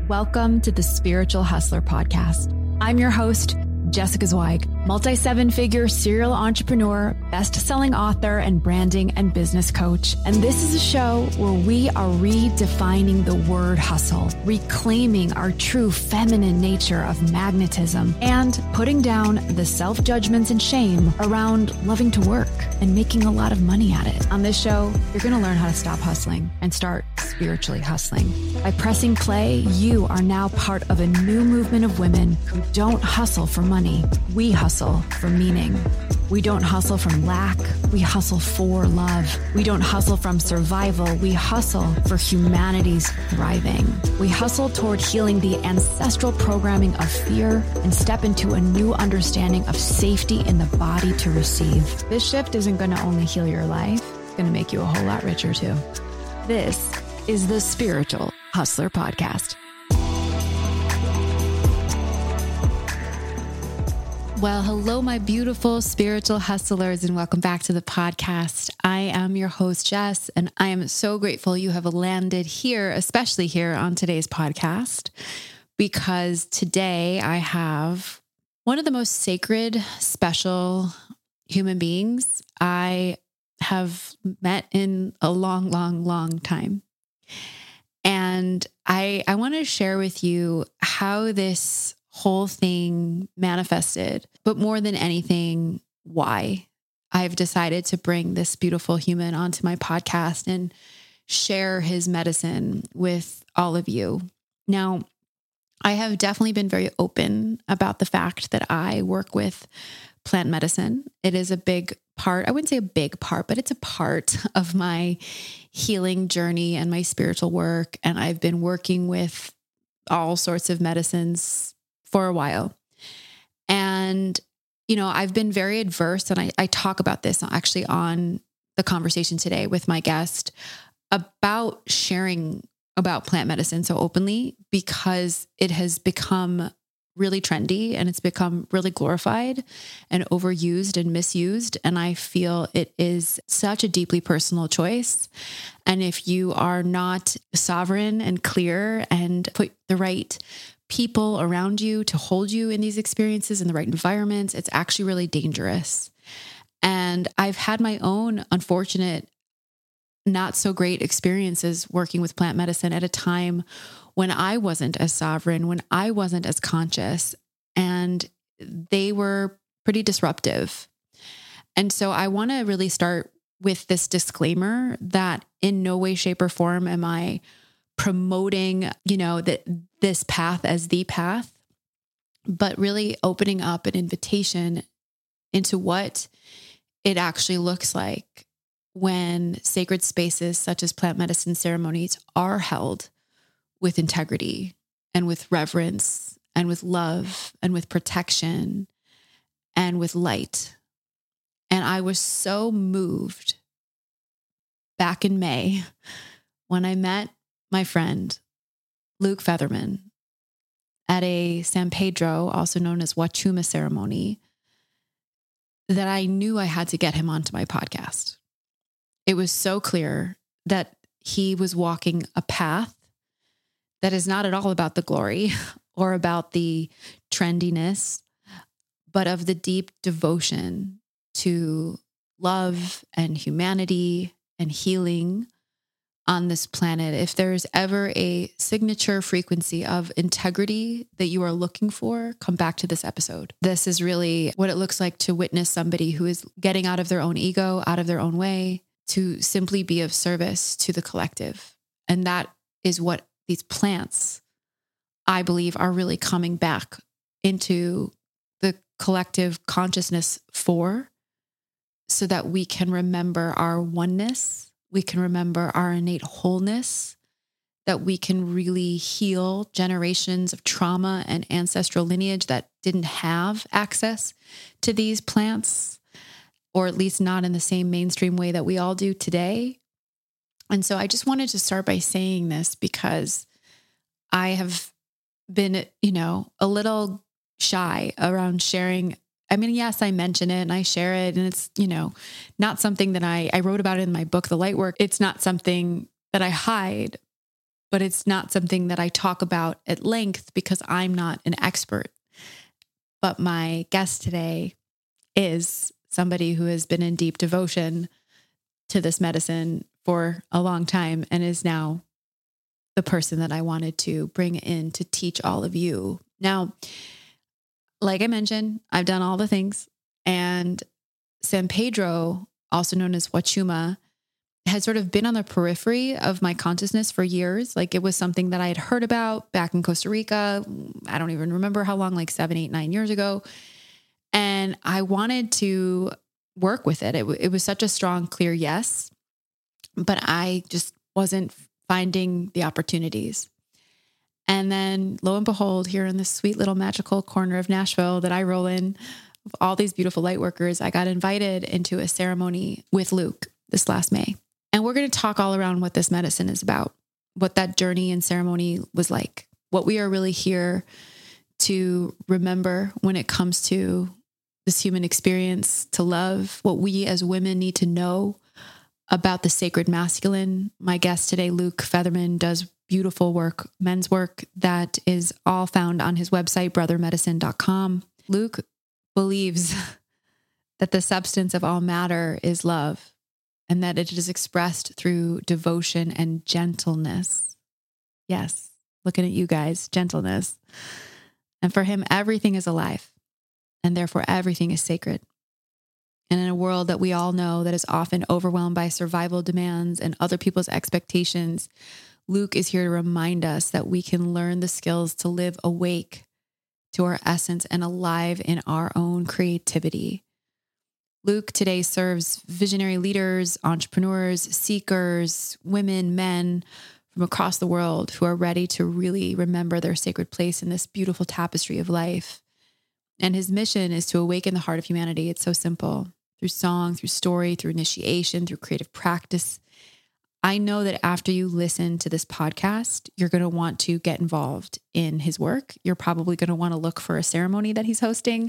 Welcome to the Spiritual Hustler Podcast. I'm your host, Jessica Zweig, multi-seven-figure serial entrepreneur, best-selling author, and branding and business coach. And this is a show where we are redefining the word hustle, reclaiming our true feminine nature of magnetism, and putting down the self-judgments and shame around loving to work and making a lot of money at it. On this show, you're going to learn how to stop hustling and start spiritually hustling. By pressing play, you are now part of a new movement of women who don't hustle for money. We hustle for meaning. We don't hustle from lack. We hustle for love. We don't hustle from survival. We hustle for humanity's thriving. We hustle toward healing the ancestral programming of fear and step into a new understanding of safety in the body to receive. This shift isn't going to only heal your life, it's going to make you a whole lot richer too. This is the Spiritual Hustler Podcast. Well, hello, my beautiful spiritual hustlers, and welcome back to the podcast. I am your host, Jess, and I am so grateful you have landed here, especially here on today's podcast, because today I have one of the most sacred, special human beings I have met in a long, long, long time. And I want to share with you how this whole thing manifested, but more than anything, why I've decided to bring this beautiful human onto my podcast and share his medicine with all of you. Now, I have definitely been very open about the fact that I work with plant medicine. It is a big part. I wouldn't say a big part, but it's a part of my healing journey and my spiritual work. And I've been working with all sorts of medicines for a while. And, you know, I've been very adverse, and I talk about this actually on the conversation today with my guest about sharing about plant medicine so openly, because it has become really trendy and it's become really glorified and overused and misused. And I feel it is such a deeply personal choice. And if you are not sovereign and clear and put the right people around you to hold you in these experiences in the right environments, it's actually really dangerous. And I've had my own unfortunate, not so great experiences working with plant medicine at a time when I wasn't as sovereign, when I wasn't as conscious, and they were pretty disruptive. And so I want to really start with this disclaimer that in no way, shape, or form am I promoting, that this path as the path, but really opening up an invitation into what it actually looks like when sacred spaces such as plant medicine ceremonies are held with integrity and with reverence and with love and with protection and with light. And I was so moved back in May when I met my friend, Luke Featherman, at a San Pedro, also known as Wachuma ceremony, that I knew I had to get him onto my podcast. It was so clear that he was walking a path that is not at all about the glory or about the trendiness, but of the deep devotion to love and humanity and healing on this planet. If there's ever a signature frequency of integrity that you are looking for, come back to this episode. This is really what it looks like to witness somebody who is getting out of their own ego, out of their own way, to simply be of service to the collective. And that is what these plants, I believe, are really coming back into the collective consciousness for, so that we can remember our oneness, we can remember our innate wholeness, that we can really heal generations of trauma and ancestral lineage that didn't have access to these plants, or at least not in the same mainstream way that we all do today. And so I just wanted to start by saying this because I have been, a little shy around sharing. I mean, yes, I mention it and I share it, and it's, not something that I wrote about it in my book, The Light Work. It's not something that I hide, but it's not something that I talk about at length because I'm not an expert. But my guest today is somebody who has been in deep devotion to this medicine for a long time and is now the person that I wanted to bring in to teach all of you. Now, like I mentioned, I've done all the things, and San Pedro, also known as Wachuma, has sort of been on the periphery of my consciousness for years. Like, it was something that I had heard about back in Costa Rica. I don't even remember how long, like 7, 8, 9 years ago. And I wanted to work with it. It was such a strong, clear yes, but I just wasn't finding the opportunities. And then lo and behold, here in this sweet little magical corner of Nashville that I roll in, with all these beautiful light workers, I got invited into a ceremony with Luke this last May. And we're going to talk all around what this medicine is about, what that journey and ceremony was like, what we are really here to remember when it comes to this human experience, to love, what we as women need to know about the sacred masculine. My guest today, Luke Featherman, does beautiful work, men's work that is all found on his website, brothermedicine.com. Luke believes that the substance of all matter is love, and that it is expressed through devotion and gentleness. Yes, looking at you guys, gentleness. And for him, everything is alive, and therefore everything is sacred. And in a world that we all know that is often overwhelmed by survival demands and other people's expectations, Luke is here to remind us that we can learn the skills to live awake to our essence and alive in our own creativity. Luke today serves visionary leaders, entrepreneurs, seekers, women, men from across the world who are ready to really remember their sacred place in this beautiful tapestry of life. And his mission is to awaken the heart of humanity. It's so simple. Through song, through story, through initiation, through creative practice. I know that after you listen to this podcast, you're going to want to get involved in his work. You're probably going to want to look for a ceremony that he's hosting.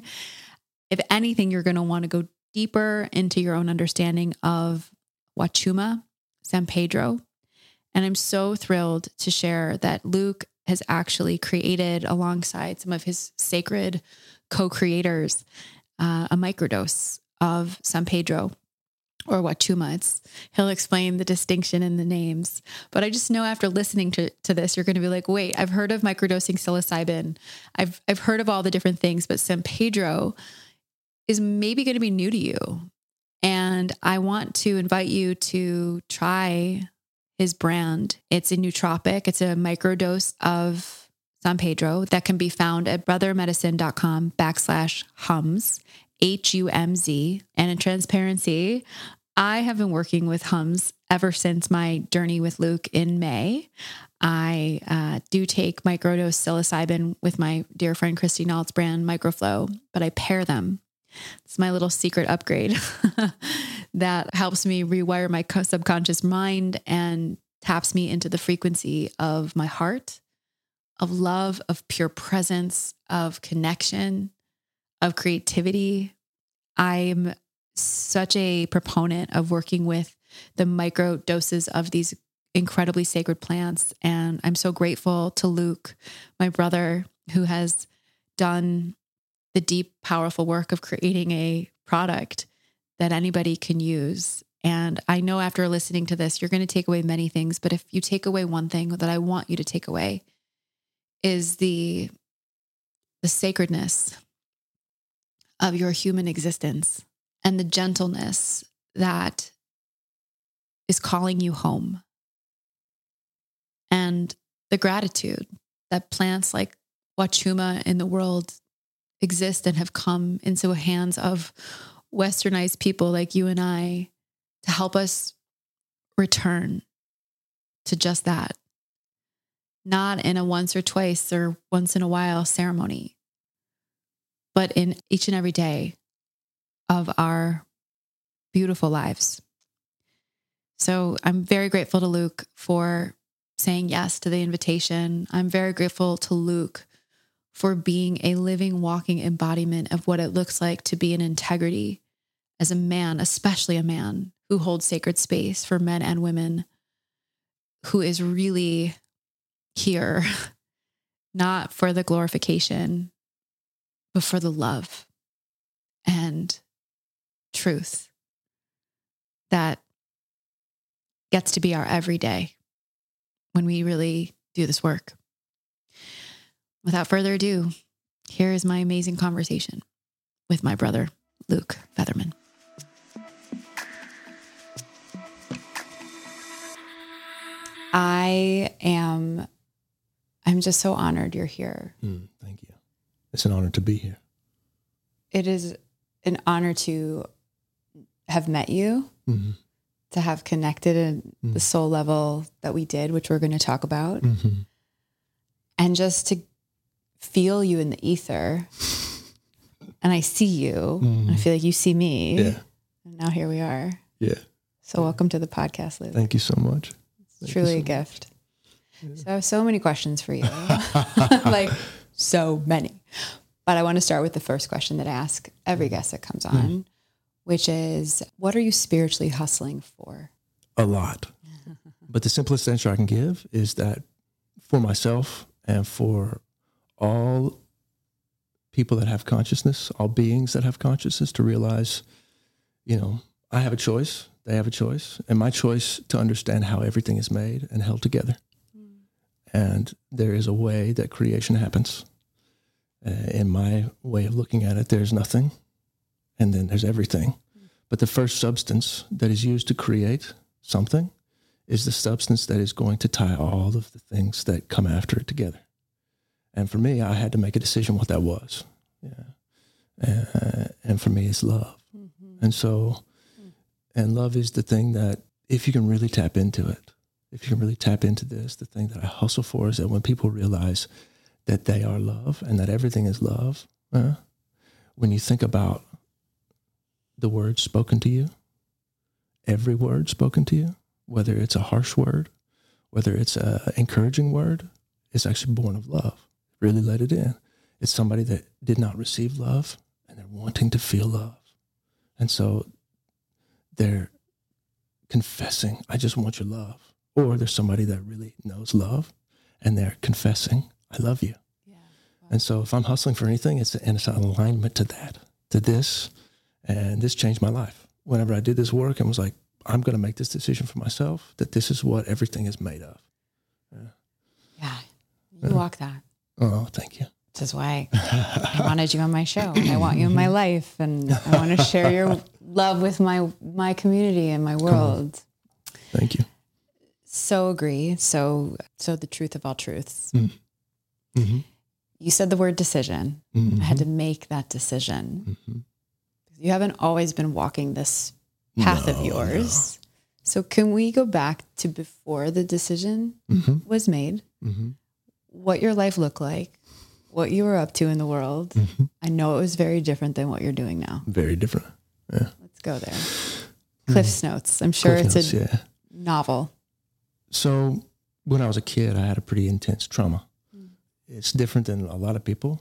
If anything, you're going to want to go deeper into your own understanding of Wachuma, San Pedro. And I'm so thrilled to share that Luke has actually created, alongside some of his sacred co-creators, a microdose of San Pedro or Wachuma. He'll explain the distinction in the names. But I just know after listening to this, you're going to be like, wait, I've heard of microdosing psilocybin. I've heard of all the different things, but San Pedro is maybe going to be new to you. And I want to invite you to try his brand. It's a nootropic. It's a microdose of San Pedro that can be found at brothermedicine.com/hums, HUMZ. And in transparency, I have been working with Hums ever since my journey with Luke in May. I do take microdose psilocybin with my dear friend Christy Nault's brand Microflow, but I pair them. It's my little secret upgrade that helps me rewire my subconscious mind and taps me into the frequency of my heart, of love, of pure presence, of connection, of creativity. I'm such a proponent of working with the micro doses of these incredibly sacred plants. And I'm so grateful to Luke, my brother, who has done the deep, powerful work of creating a product that anybody can use. And I know after listening to this, you're going to take away many things, but if you take away one thing that I want you to take away is the sacredness of your human existence and the gentleness that is calling you home, and the gratitude that plants like Wachuma in the world exist and have come into the hands of westernized people like you and I to help us return to just that. Not in a once or twice or once in a while ceremony, but in each and every day of our beautiful lives. So I'm very grateful to Luke for saying yes to the invitation. I'm very grateful to Luke for being a living, walking embodiment of what it looks like to be in integrity as a man, especially a man who holds sacred space for men and women, who is really here, not for the glorification, but for the love and truth that gets to be our everyday when we really do this work. Without further ado, here is my amazing conversation with my brother, Luke Featherman. I'm just so honored you're here. Thank you. It's an honor to be here. It is an honor to have met you, to have connected at the soul level that we did, which we're going to talk about, and just to feel you in the ether. And I see you, and I feel like you see me. Yeah. And now here we are. Yeah. So welcome to the podcast, Luke. Thank you so much. It's truly a gift. Yeah. So I have so many questions for you, like so many. But I want to start with the first question that I ask every guest that comes on, which is, what are you spiritually hustling for? A lot. But the simplest answer I can give is that for myself and for all people that have consciousness, all beings that have consciousness, to realize, I have a choice, they have a choice, and my choice to understand how everything is made and held together. And there is a way that creation happens. In my way of looking at it, there's nothing, and then there's everything. But the first substance that is used to create something is the substance that is going to tie all of the things that come after it together. And for me, I had to make a decision what that was. And for me, it's love. And so, and love is the thing that, if you can really tap into it, if you can really tap into this, the thing that I hustle for is that when people realize that they are love and that everything is love, when you think about the words spoken to you, every word spoken to you, whether it's a harsh word, whether it's an encouraging word, it's actually born of love. Really let it in. It's somebody that did not receive love and they're wanting to feel love. And so they're confessing, I just want your love. Or there's somebody that really knows love and they're confessing, I love you. Yeah, wow. And so if I'm hustling for anything, it's an alignment to that, to this. And this changed my life. Whenever I did this work and was like, I'm going to make this decision for myself, that this is what everything is made of. Yeah, you walk that. Oh, thank you. This is why I wanted you on my show. And I want you in my life. And I want to share your love with my community and my world. Thank you. So agree. So the truth of all truths. Mm-hmm. You said the word decision. I had to make that decision. You haven't always been walking this path of yours. No. So can we go back to before the decision was made, what your life looked like, what you were up to in the world? I know it was very different than what you're doing now. Very different. Yeah. Let's go there. Cliff's Notes. I'm sure Cliff it's Notes, a novel. So when I was a kid, I had a pretty intense trauma. It's different than a lot of people.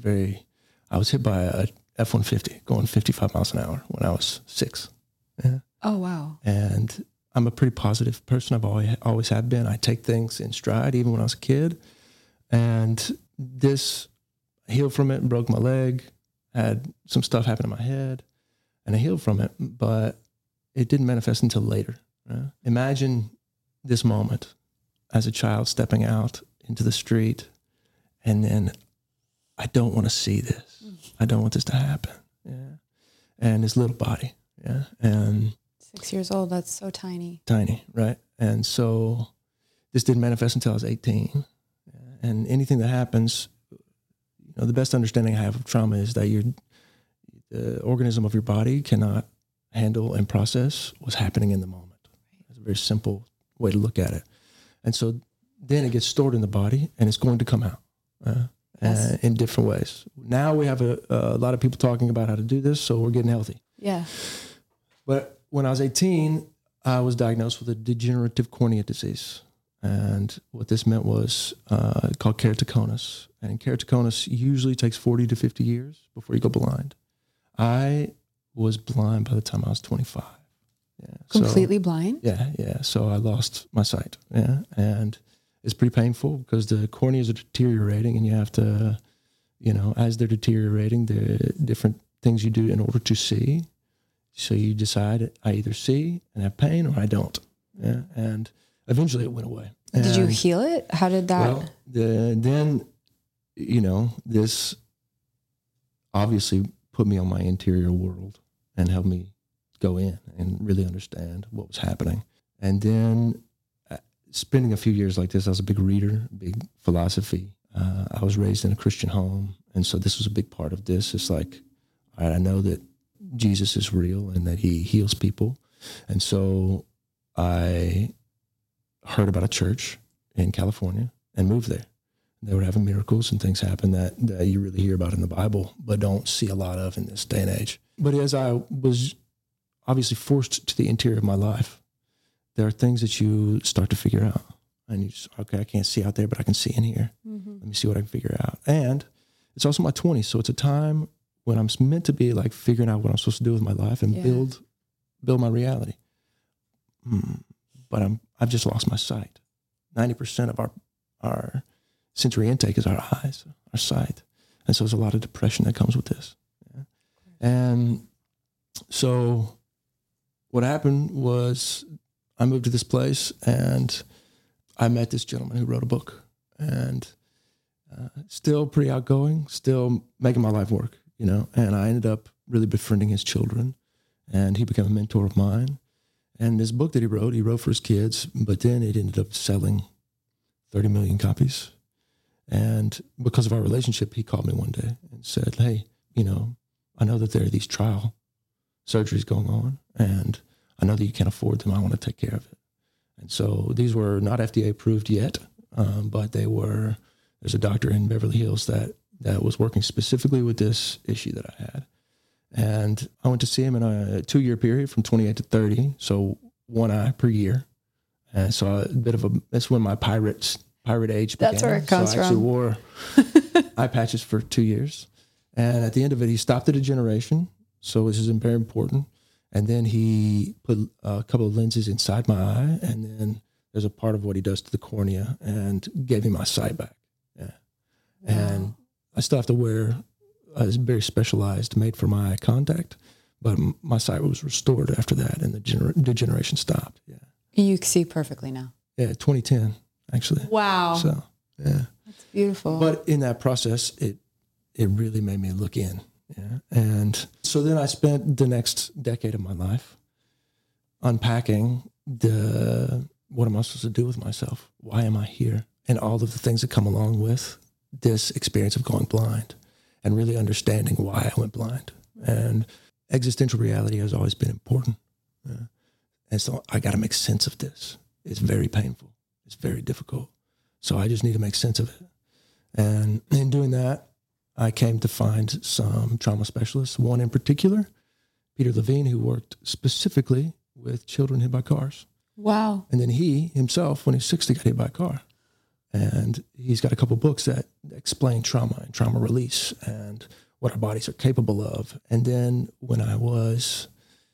I was hit by a F-150 going 55 miles an hour when I was 6. Yeah. Oh, wow. And I'm a pretty positive person. I've always have been. I take things in stride, even when I was a kid. And this, I healed from it and broke my leg, had some stuff happen in my head, and I healed from it, but it didn't manifest until later. Imagine this moment as a child stepping out into the street, and then I don't want to see this. I don't want this to happen. Yeah. And his little body. Yeah. And 6 years old, that's so tiny. Tiny, right? And so this didn't manifest until I was 18. And anything that happens, the best understanding I have of trauma is that the organism of your body cannot handle and process what's happening in the moment. It's a very simple way to look at it. And so then it gets stored in the body and it's going to come out in different ways. Now we have a lot of people talking about how to do this, so we're getting healthy. Yeah. But when I was 18, I was diagnosed with a degenerative cornea disease. And what this meant was called keratoconus. And keratoconus usually takes 40 to 50 years before you go blind. I was blind by the time I was 25. Yeah. Completely blind? Yeah. So I lost my sight. Yeah. And It's pretty painful because the corneas are deteriorating, and you have to, as they're deteriorating, there are different things you do in order to see. So you decide, I either see and have pain, or I don't. Yeah, and eventually it went away. Did you heal it? How did that? Well, then, this obviously put me on my interior world and helped me go in and really understand what was happening. And then spending a few years like this, I was a big reader, big philosophy. I was raised in a Christian home. And so this was a big part of this. It's like, all right, I know that Jesus is real and that he heals people. And so I heard about a church in California and moved there. They were having miracles and things happen that you really hear about in the Bible, but don't see a lot of in this day and age. But as I was obviously forced to the interior of my life, there are things that you start to figure out. And you just, okay, I can't see out there, but I can see in here. Mm-hmm. Let me see what I can figure out. And it's also my 20s, so it's a time when I'm meant to be like figuring out what I'm supposed to do with my life and build my reality. But I've just lost my sight. 90% of our sensory intake is our eyes, our sight. And so there's a lot of depression that comes with this. Yeah? And so what happened was I moved to this place and I met this gentleman who wrote a book, and still pretty outgoing, still making my life work, and I ended up really befriending his children, and he became a mentor of mine. And this book that he wrote for his kids, but then it ended up selling 30 million copies. And because of our relationship, he called me one day and said, hey, I know that there are these trial surgeries going on, and I know that you can't afford them. I want to take care of it. And so these were not FDA approved yet, but they were. There's a doctor in Beverly Hills that was working specifically with this issue that I had. And I went to see him in a 2-year period from 28 to 30, so one eye per year. And so that's when my pirate age began. That's where it comes from. I actually wore eye patches for 2 years. And at the end of it, he stopped the degeneration, so this is very important. And then he put a couple of lenses inside my eye, and then there's a part of what he does to the cornea and gave me my sight back. Yeah. Wow. And I still have to wear a very specialized, made for my eye contact, but my sight was restored after that, and the degeneration stopped. Yeah. You see perfectly now. Yeah, 2010, actually. Wow. So, yeah. That's beautiful. But in that process, it really made me look in. Yeah. And so then I spent the next decade of my life unpacking what am I supposed to do with myself? Why am I here? And all of the things that come along with this experience of going blind, and really understanding why I went blind. And existential reality has always been important. Yeah. And so I got to make sense of this. It's very painful. It's very difficult. So I just need to make sense of it. And in doing that, I came to find some trauma specialists, one in particular, Peter Levine, who worked specifically with children hit by cars. Wow. And then he himself, when he was 60, got hit by a car. And he's got a couple books that explain trauma and trauma release and what our bodies are capable of. And then when I was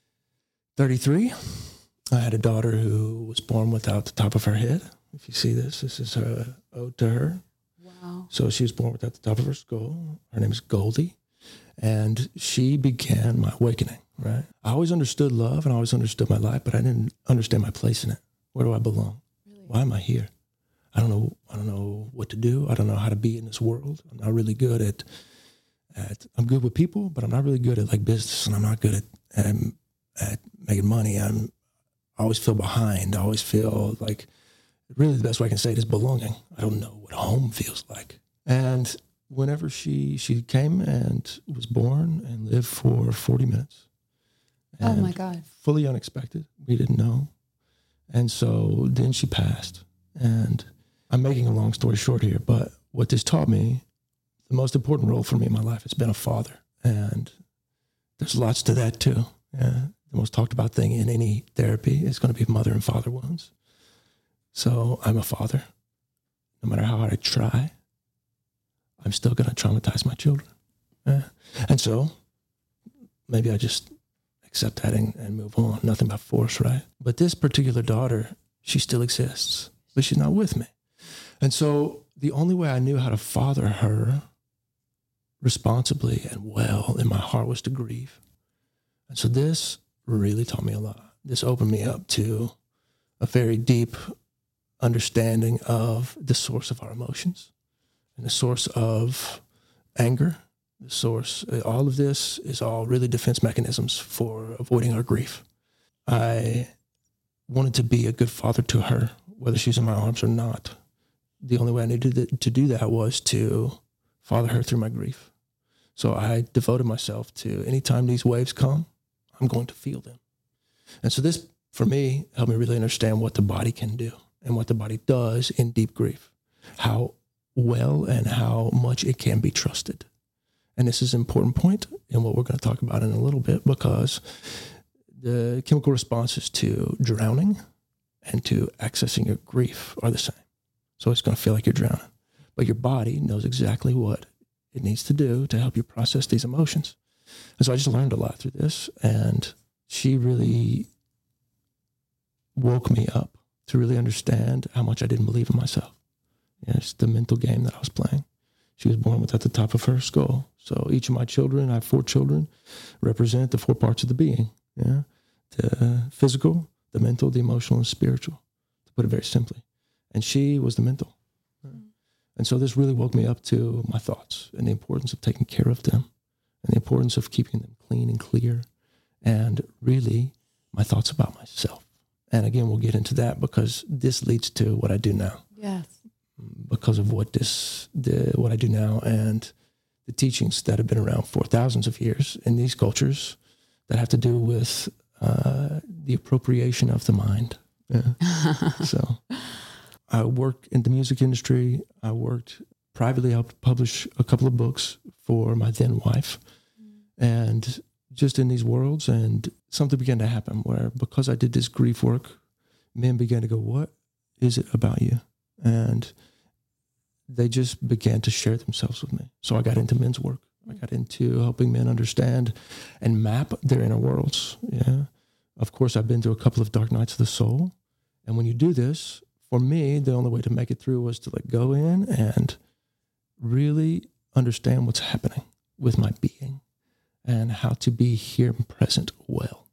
33, I had a daughter who was born without the top of her head. If you see this is her ode to her. Wow. So she was born without the top of her skull. Her name is Goldie. And she began my awakening, right? I always understood love and I always understood my life, but I didn't understand my place in it. Where do I belong? Really? Why am I here? I don't know what to do. I don't know how to be in this world. I'm not really good at I'm good with people, but I'm not really good at like business, and I'm not good at making money. I always feel behind. I always feel like, really the best way I can say it is belonging. I don't know what home feels like. And whenever she came and was born and lived for 40 minutes. Oh my God. Fully unexpected. We didn't know. And so then she passed. And I'm making a long story short here, but what this taught me, the most important role for me in my life has been a father. And there's lots to that too. Yeah. The most talked about thing in any therapy is going to be mother and father wounds. So I'm a father. No matter how hard I try, I'm still going to traumatize my children. Yeah. And so maybe I just accept that and move on. Nothing by force, right? But this particular daughter, she still exists, but she's not with me. And so the only way I knew how to father her responsibly and well in my heart was to grieve. And so this really taught me a lot. This opened me up to a very deep understanding of the source of our emotions and the source of anger. The source, all of this is all really defense mechanisms for avoiding our grief. I wanted to be a good father to her, whether she's in my arms or not. The only way I needed to do that was to father her through my grief. So I devoted myself to, anytime these waves come, I'm going to feel them. And so this, for me, helped me really understand what the body can do and what the body does in deep grief, how well and how much it can be trusted. And this is an important point in what we're going to talk about in a little bit, because the chemical responses to drowning and to accessing your grief are the same. So it's going to feel like you're drowning, but your body knows exactly what it needs to do to help you process these emotions. And so I just learned a lot through this, and she really woke me up to really understand how much I didn't believe in myself. It's the mental game that I was playing. She was born with at the top of her skull. So each of my children, I have 4 children, represent the 4 parts of the being. Yeah, the physical, the mental, the emotional, and spiritual, to put it very simply. And she was the mental. And so this really woke me up to my thoughts and the importance of taking care of them and the importance of keeping them clean and clear, and really my thoughts about myself. And again, we'll get into that because this leads to what I do now. Yes. Because of what I do now and the teachings that have been around for thousands of years in these cultures that have to do with the appropriation of the mind. Yeah. So I work in the music industry. I worked privately, helped publish a couple of books for my then wife. And just in these worlds, and something began to happen where, because I did this grief work, men began to go, what is it about you? And they just began to share themselves with me. So I got into men's work. I got into helping men understand and map their inner worlds. Yeah. Of course, I've been through a couple of dark nights of the soul. And when you do this, for me, the only way to make it through was to go in and really understand what's happening with my being and how to be here and present well.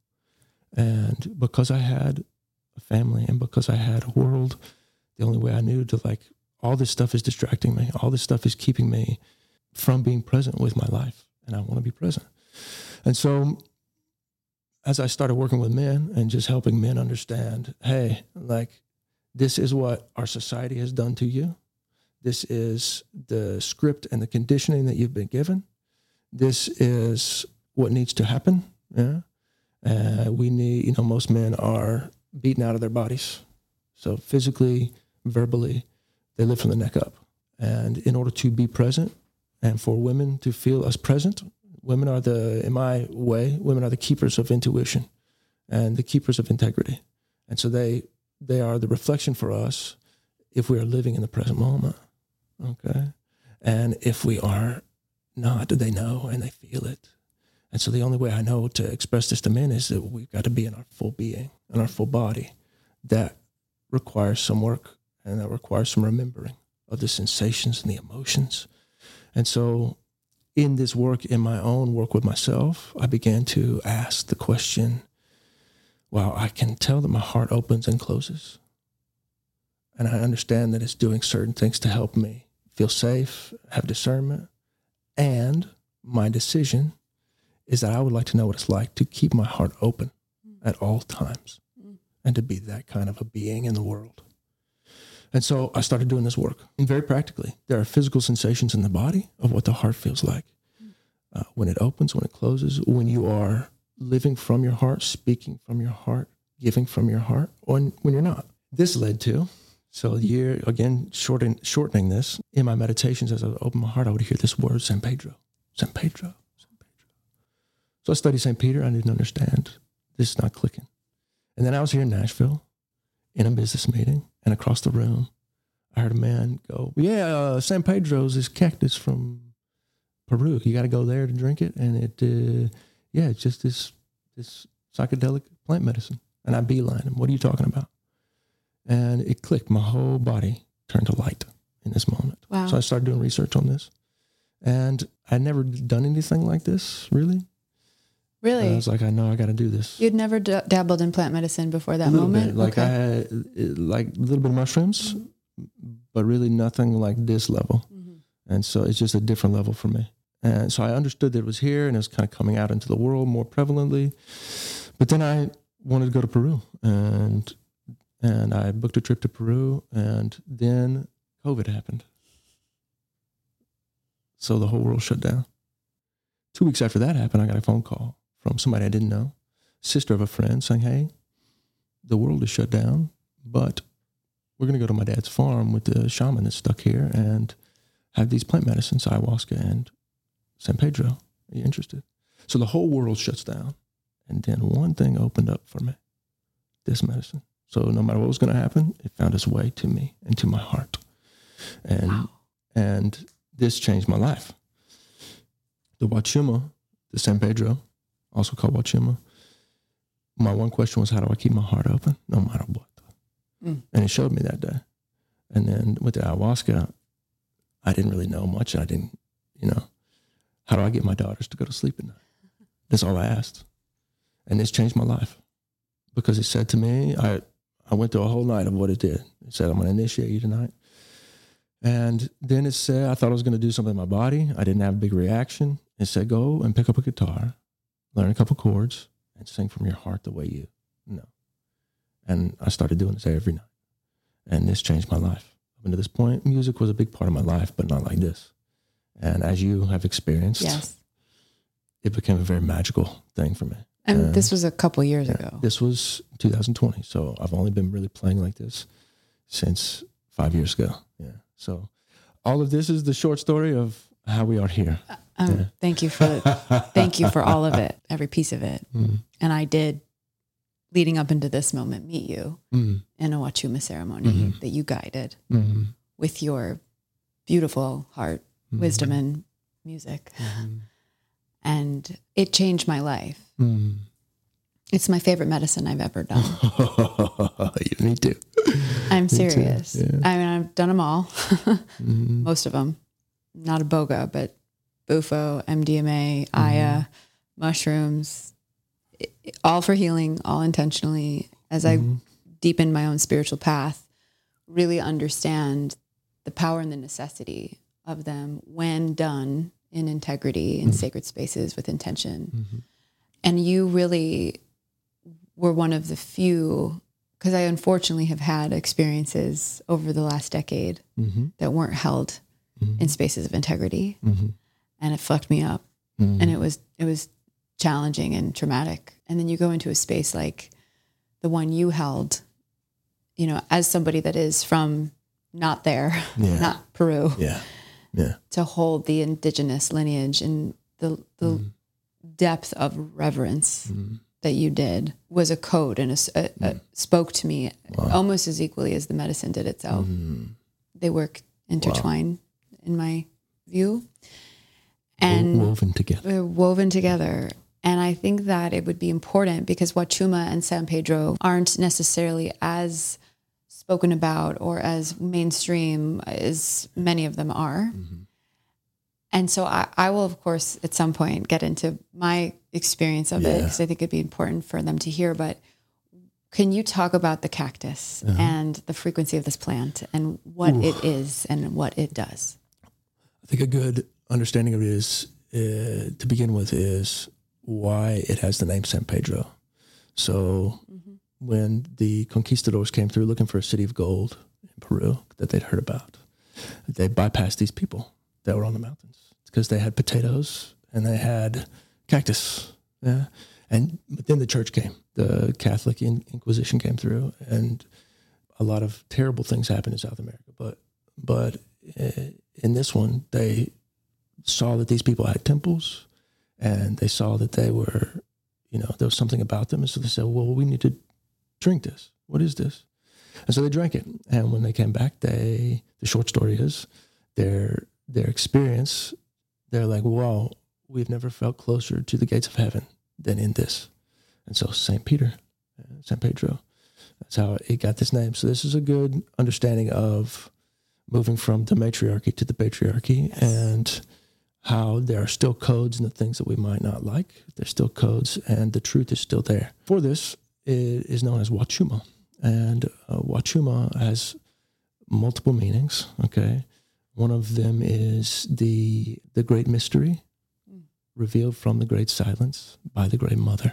And because I had a family and because I had a world, the only way I knew to all this stuff is distracting me. All this stuff is keeping me from being present with my life. And I want to be present. And so as I started working with men and just helping men understand, hey, this is what our society has done to you. This is the script and the conditioning that you've been given. This is what needs to happen. Yeah. We need, most men are beaten out of their bodies. So physically, verbally, they live from the neck up. And in order to be present and for women to feel us present, women are in my way, women are the keepers of intuition and the keepers of integrity. And so they are the reflection for us if we are living in the present moment. Okay. And if we are not, they know and they feel it. And so the only way I know to express this to men is that we've got to be in our full being, in our full body. That requires some work, and that requires some remembering of the sensations and the emotions. And so in this work, in my own work with myself, I began to ask the question, wow, I can tell that my heart opens and closes. And I understand that it's doing certain things to help me feel safe, have discernment. And my decision is that I would like to know what it's like to keep my heart open at all times and to be that kind of a being in the world. And so I started doing this work. And very practically, there are physical sensations in the body of what the heart feels like. When it opens, when it closes, when you are living from your heart, speaking from your heart, giving from your heart, or when you're not. This led to, so year, again, shortening this, in my meditations as I opened my heart, I would hear this word, San Pedro, San Pedro, San Pedro. So I studied St. Peter. I didn't understand. This is not clicking. And then I was here in Nashville in a business meeting, and across the room, I heard a man go, San Pedro's this cactus from Peru. You got to go there to drink it. And it's just this psychedelic plant medicine. And I beelined him. What are you talking about? And it clicked. My whole body turned to light. in this moment. Wow. So I started doing research on this. And I'd never done anything like this, really. Really? And I was like, I know I got to do this. You'd never dabbled in plant medicine before that a little moment? Bit. Like I had like a little bit of mushrooms, but really nothing like this level. And so it's just a different level for me. And so I understood that it was here and it was kind of coming out into the world more prevalently. But then I wanted to go to Peru, and I booked a trip to Peru, and then COVID happened. So the whole world shut down. 2 weeks after that happened, I got a phone call from somebody I didn't know, sister of a friend, saying, hey, the world is shut down, but we're going to go to my dad's farm with the shaman that's stuck here and have these plant medicines, ayahuasca and San Pedro. Are you interested? So the whole world shuts down. And then one thing opened up for me, this medicine. So no matter what was going to happen, it found its way to me and to my heart. And this changed my life. The Wachuma, the San Pedro, also called Wachuma, my one question was, how do I keep my heart open no matter what? And it showed me that day. And then with the ayahuasca, I didn't really know much. I didn't, how do I get my daughters to go to sleep at night? That's all I asked. And this changed my life because it said to me, I went through a whole night of what it did. It said, I'm going to initiate you tonight. And then it said, I thought I was going to do something in my body. I didn't have a big reaction. It said, go and pick up a guitar, learn a couple chords, and sing from your heart the way you know. And I started doing this every night. And this changed my life. Up until this point, music was a big part of my life, but not like this. And as you have experienced, yes, it became a very magical thing for me. And this was a couple years ago. This was 2020. So I've only been really playing like this since 5 years ago. Yeah. So all of this is the short story of how we are here. Thank you for all of it, every piece of it. And I did, leading up into this moment, meet you in a Wachuma ceremony that you guided with your beautiful heart, wisdom, and music. And it changed my life. It's my favorite medicine I've ever done. Me too. I'm serious. Yeah. I mean, I've done them all, most of them. Not iboga, but bufo, MDMA, Aya, mushrooms, all for healing, all intentionally. As I deepen my own spiritual path, really understand the power and the necessity of them when done in integrity in sacred spaces with intention. And you really were one of the few, because I unfortunately have had experiences over the last decade that weren't held in spaces of integrity, and it fucked me up, and it was challenging and traumatic. And then you go into a space like the one you held, as somebody that is from not there, not Peru, to hold the indigenous lineage and the depth of reverence that you did was a code and spoke to me almost as equally as the medicine did itself. They work intertwined in my view, and woven together. And I think that it would be important because Wachuma and San Pedro aren't necessarily as spoken about or as mainstream as many of them are. And so I will, of course, at some point get into my experience of it because I think it'd be important for them to hear. But can you talk about the cactus and the frequency of this plant and what it is and what it does? I think a good understanding of it is, to begin with, is why it has the name San Pedro. So when the conquistadors came through looking for a city of gold in Peru that they'd heard about, they bypassed these people that were on the mountains because they had potatoes and they had cactus. Yeah. But then the church came, the Catholic Inquisition came through, and a lot of terrible things happened in South America. But in this one, they saw that these people had temples, and they saw that they were, there was something about them. And so they said, well, we need to drink this. What is this? And so they drank it. And when they came back, the short story is their experience, they're like, wow, we've never felt closer to the gates of heaven than in this. And so St. Peter, San Pedro, that's how it got this name. So this is a good understanding of moving from the matriarchy to the patriarchy, and how there are still codes and the things that we might not like. There's still codes, and the truth is still there. For this, it is known as Wachuma. And Wachuma has multiple meanings, okay? One of them is the great mystery revealed from the great silence by the great mother.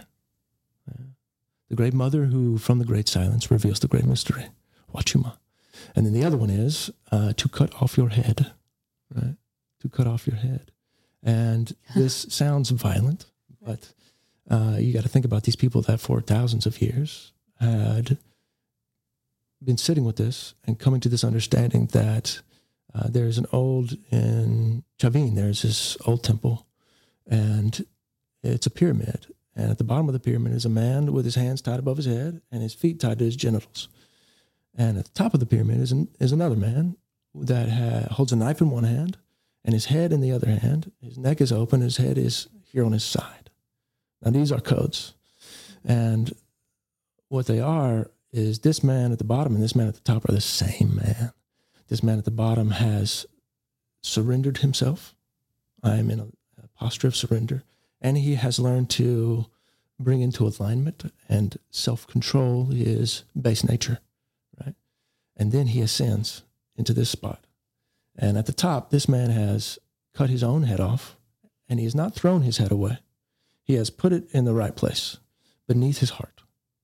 The great mother who, from the great silence, reveals the great mystery, Wachuma. And then the other one is to cut off your head, right? To cut off your head. And this sounds violent, but you got to think about these people that for thousands of years had been sitting with this and coming to this understanding that there's in Chavin, there's this old temple, and it's a pyramid. And at the bottom of the pyramid is a man with his hands tied above his head and his feet tied to his genitals. And at the top of the pyramid is another man that holds a knife in one hand and his head in the other hand. His neck is open, his head is here on his side. Now, these are codes. And what they are is this man at the bottom and this man at the top are the same man. This man at the bottom has surrendered himself. I am in a posture of surrender. And he has learned to bring into alignment and self-control his base nature, right? And then he ascends into this spot. And at the top, this man has cut his own head off, and he has not thrown his head away. He has put it in the right place, beneath his heart.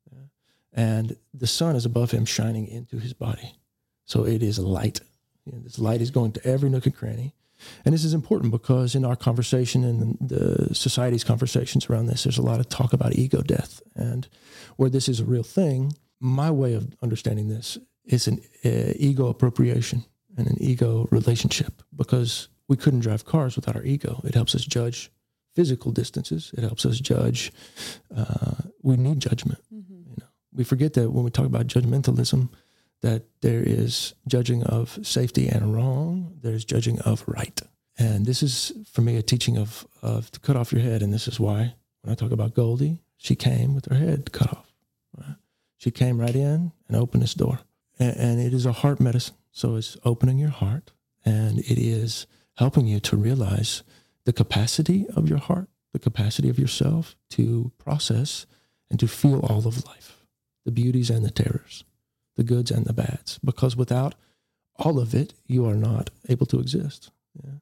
And the sun is above him, shining into his body. So it is light. This light is going to every nook and cranny. And this is important because in our conversation and the society's conversations around this, there's a lot of talk about ego death. And where this is a real thing, my way of understanding this is an ego appropriation and an ego relationship, because we couldn't drive cars without our ego. It helps us judge physical distances. It helps us judge. We need judgment. Mm-hmm. We forget that when we talk about judgmentalism, that there is judging of safety and wrong. There's judging of right. And this is, for me, a teaching of to cut off your head. And this is why when I talk about Goldie, she came with her head cut off. Right? She came right in and opened this door. And it is a heart medicine. So it's opening your heart, and it is helping you to realize the capacity of your heart, the capacity of yourself to process and to feel all of life, the beauties and the terrors, the goods and the bads, because without all of it, you are not able to exist. Yeah.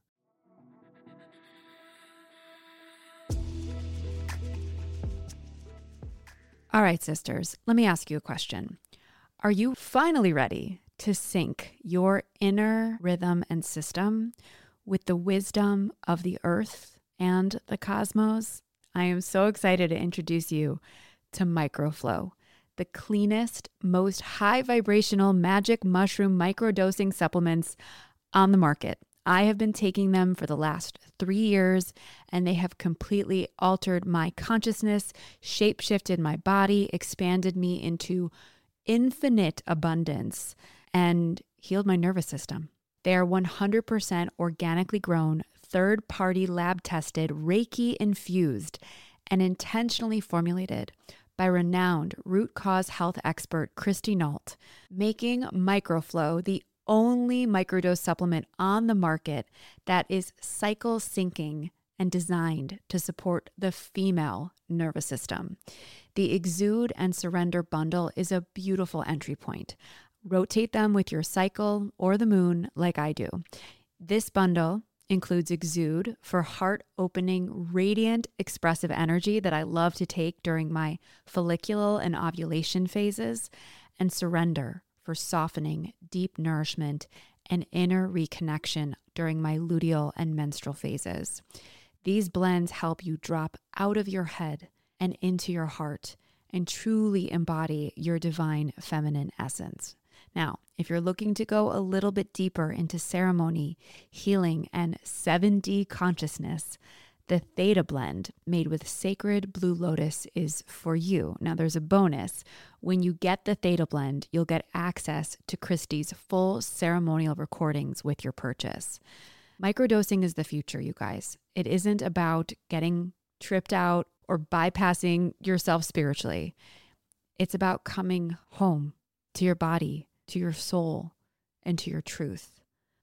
All right, sisters, let me ask you a question. Are you finally ready to sync your inner rhythm and system with the wisdom of the earth and the cosmos? I am so excited to introduce you to Microflow, the cleanest, most high vibrational magic mushroom microdosing supplements on the market. I have been taking them for the last 3 years, and they have completely altered my consciousness, shape-shifted my body, expanded me into infinite abundance, and healed my nervous system. They are 100% organically grown, third-party lab-tested, Reiki-infused, and intentionally formulated by renowned root cause health expert Christy Nault, making Microflow the only microdose supplement on the market that is cycle syncing and designed to support the female nervous system. The Exude and Surrender bundle is a beautiful entry point. Rotate them with your cycle or the moon like I do. This bundle includes Exude for heart-opening, radiant, expressive energy that I love to take during my follicular and ovulation phases, and Surrender for softening, deep nourishment, and inner reconnection during my luteal and menstrual phases. These blends help you drop out of your head and into your heart and truly embody your divine feminine essence. Now, if you're looking to go a little bit deeper into ceremony, healing, and 7D consciousness, the Theta Blend made with sacred blue lotus is for you. Now, there's a bonus. When you get the Theta Blend, you'll get access to Christy's full ceremonial recordings with your purchase. Microdosing is the future, you guys. It isn't about getting tripped out or bypassing yourself spiritually. It's about coming home to your body, to your soul, and to your truth.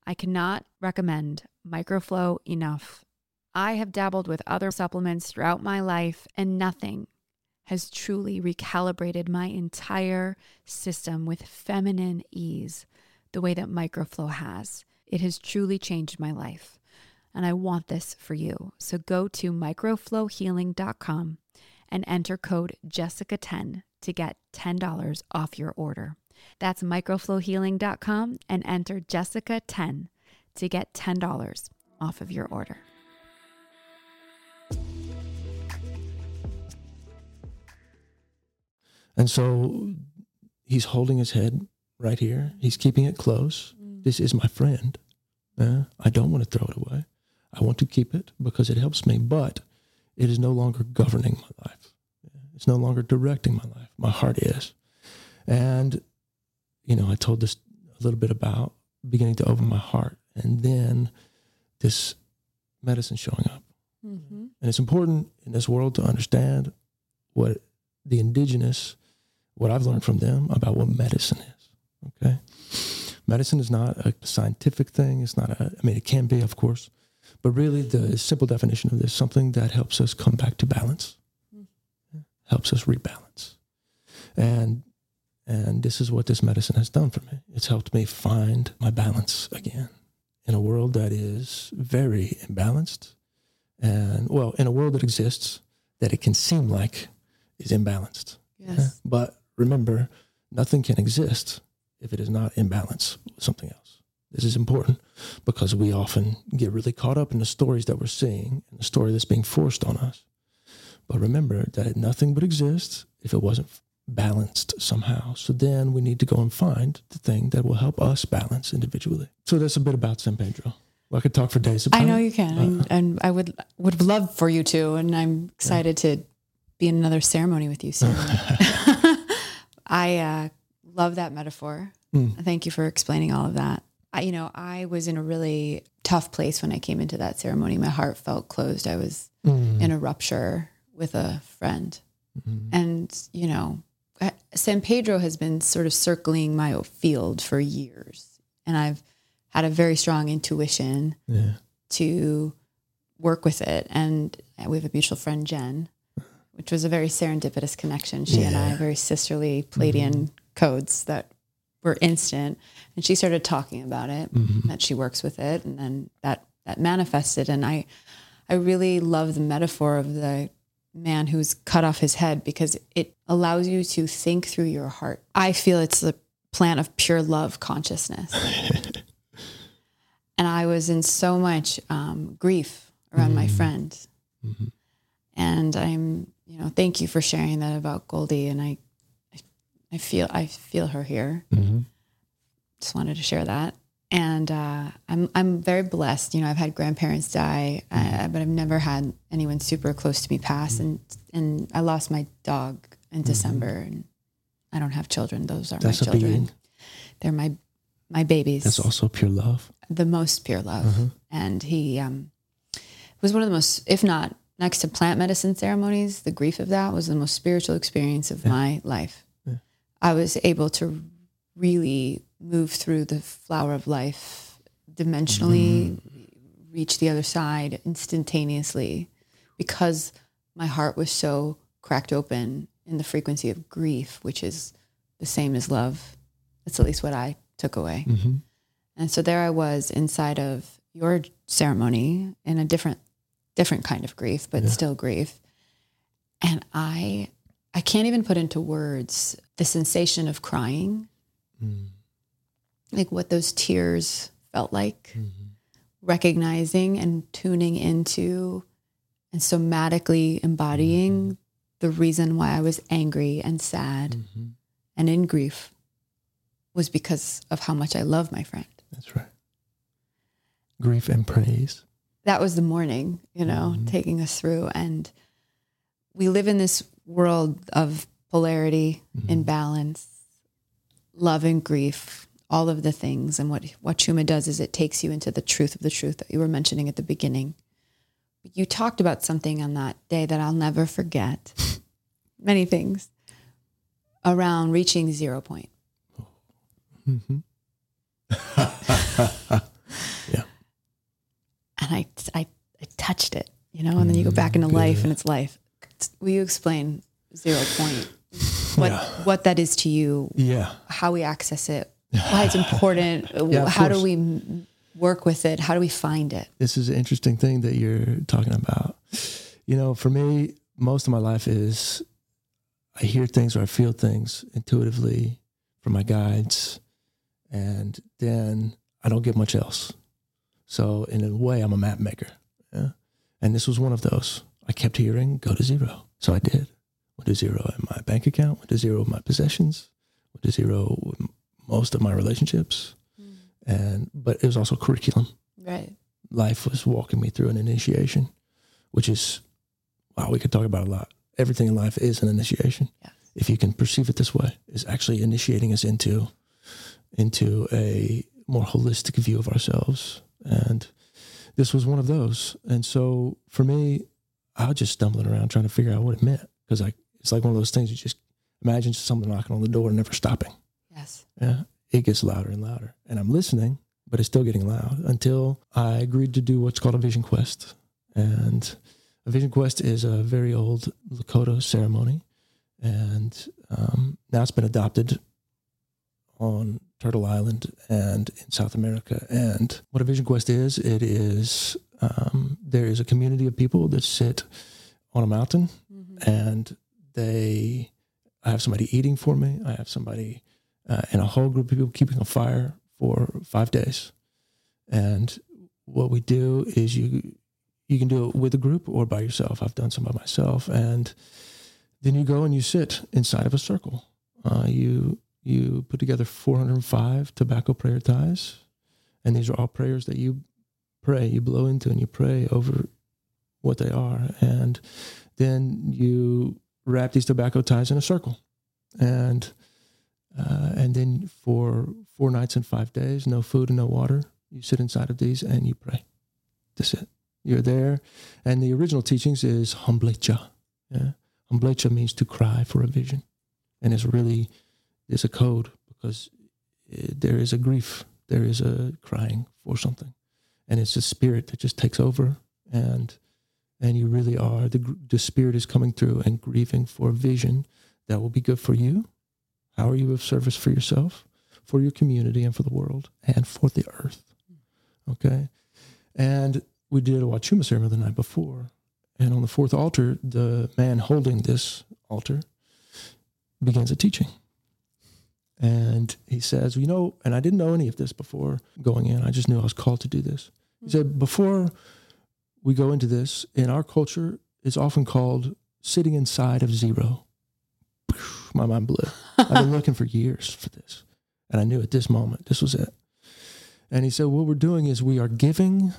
I cannot recommend Microflow enough. I have dabbled with other supplements throughout my life, and nothing has truly recalibrated my entire system with feminine ease the way that Microflow has. It has truly changed my life, and I want this for you. So go to microflowhealing.com and enter code Jessica10 to get $10 off your order. That's microflowhealing.com and enter Jessica10 to get $10 off of your order. And so he's holding his head right here. He's keeping it close. This is my friend. I don't want to throw it away. I want to keep it because it helps me, but it is no longer governing my life. It's no longer directing my life. My heart is. And, I told this a little bit about beginning to open my heart, and then this medicine showing up. Mm-hmm. And it's important in this world to understand what I've learned from them about what medicine is. Okay. Medicine is not a scientific thing. It's not it can be, of course, but really the simple definition of this, something that helps us come back to balance, helps us rebalance. And this is what this medicine has done for me. It's helped me find my balance again in a world that is very imbalanced. And in a world that exists that it can seem like is imbalanced. Yes. But remember, nothing can exist if it is not in balance with something else. This is important because we often get really caught up in the stories that we're seeing and the story that's being forced on us. But remember that nothing would exist if it wasn't balanced somehow. So then we need to go and find the thing that will help us balance individually. So that's a bit about San Pedro. Well, I could talk for days about it. I know you can, and I would love for you to, and I'm excited to be in another ceremony with you soon. I love that metaphor. Thank you for explaining all of that. I was in a really tough place when I came into that ceremony. My heart felt closed. I was in a rupture with a friend. And, San Pedro has been sort of circling my field for years. And I've had a very strong intuition to work with it. And we have a mutual friend, Jen, which was a very serendipitous connection. She and I, very sisterly Pleiadian codes that were instant. And she started talking about it, that she works with it. And then that manifested. And I really love the metaphor of the man who's cut off his head because it allows you to think through your heart. I feel it's the plant of pure love consciousness. And I was in so much grief around my friend. And I'm, thank you for sharing that about Goldie. And I feel her here. Just wanted to share that. And I'm very blessed. I've had grandparents die, but I've never had anyone super close to me pass. And I lost my dog in December, and I don't have children. Those are my children. Being. They're my babies. That's also pure love. The most pure love. And he was one of the most, if not next to plant medicine ceremonies, the grief of that was the most spiritual experience of my life. I was able to really move through the flower of life dimensionally, reach the other side instantaneously because my heart was so cracked open in the frequency of grief, which is the same as love. That's at least what I took away. And so there I was inside of your ceremony in a different kind of grief, but still grief. And I can't even put into words the sensation of crying, like what those tears felt like, recognizing and tuning into and somatically embodying the reason why I was angry and sad and in grief was because of how much I love my friend. That's right. Grief and praise. That was the morning, taking us through. And we live in this world of polarity, imbalance, love and grief, all of the things. And what Chuma does is it takes you into the truth of the truth that you were mentioning at the beginning. You talked about something on that day that I'll never forget. Many things around reaching 0 point. I touched it, you know, and then you go back into life and it's life. Will you explain 0 point? What that is to you? Yeah. How we access it? Why it's important? How do we work with it? How do we find it? This is an interesting thing that you're talking about. You know, for me, most of my life is I hear things or I feel things intuitively from my guides, and then I don't get much else. So in a way, I'm a map maker. Yeah? And this was one of those. I kept hearing, go to 0. So I did. Went to 0 in my bank account, went to 0 with my possessions, went to 0 with most of my relationships. But it was also curriculum. Right. Life was walking me through an initiation, which is, wow, we could talk about a lot. Everything in life is an initiation. Yes. If you can perceive it this way, is actually initiating us into a more holistic view of ourselves. And this was one of those. And so for me, I was just stumbling around trying to figure out what it meant. Because it's like one of those things you just imagine someone knocking on the door and never stopping. Yes. Yeah. It gets louder and louder. And I'm listening, but it's still getting loud until I agreed to do what's called a vision quest. And a vision quest is a very old Lakota ceremony. And now it's been adopted on Turtle Island and in South America. And what a vision quest is, it is, there is a community of people that sit on a mountain, and I have somebody eating for me. I have somebody and a whole group of people keeping a fire for 5 days. And what we do is you can do it with a group or by yourself. I've done some by myself. And then you go and you sit inside of a circle. You put together 405 tobacco prayer ties. And these are all prayers that you pray, you blow into, and you pray over what they are. And then you wrap these tobacco ties in a circle. And then for 4 nights and 5 days, no food and no water, you sit inside of these and you pray. That's it. You're there. And the original teachings is Humblecha. Yeah? Humblecha means to cry for a vision. And there's a code because there is a grief. There is a crying for something. And it's a spirit that just takes over. And you really are. The spirit is coming through and grieving for a vision that will be good for you. How are you of service for yourself, for your community, and for the world, and for the earth? Okay? And we did a Wachuma ceremony the night before. And on the 4th altar, the man holding this altar begins a teaching. And he says, and I didn't know any of this before going in. I just knew I was called to do this. He said, before we go into this, in our culture, it's often called sitting inside of 0. My mind blew. I've been looking for years for this. And I knew at this moment, this was it. And he said, what we're doing is we are giving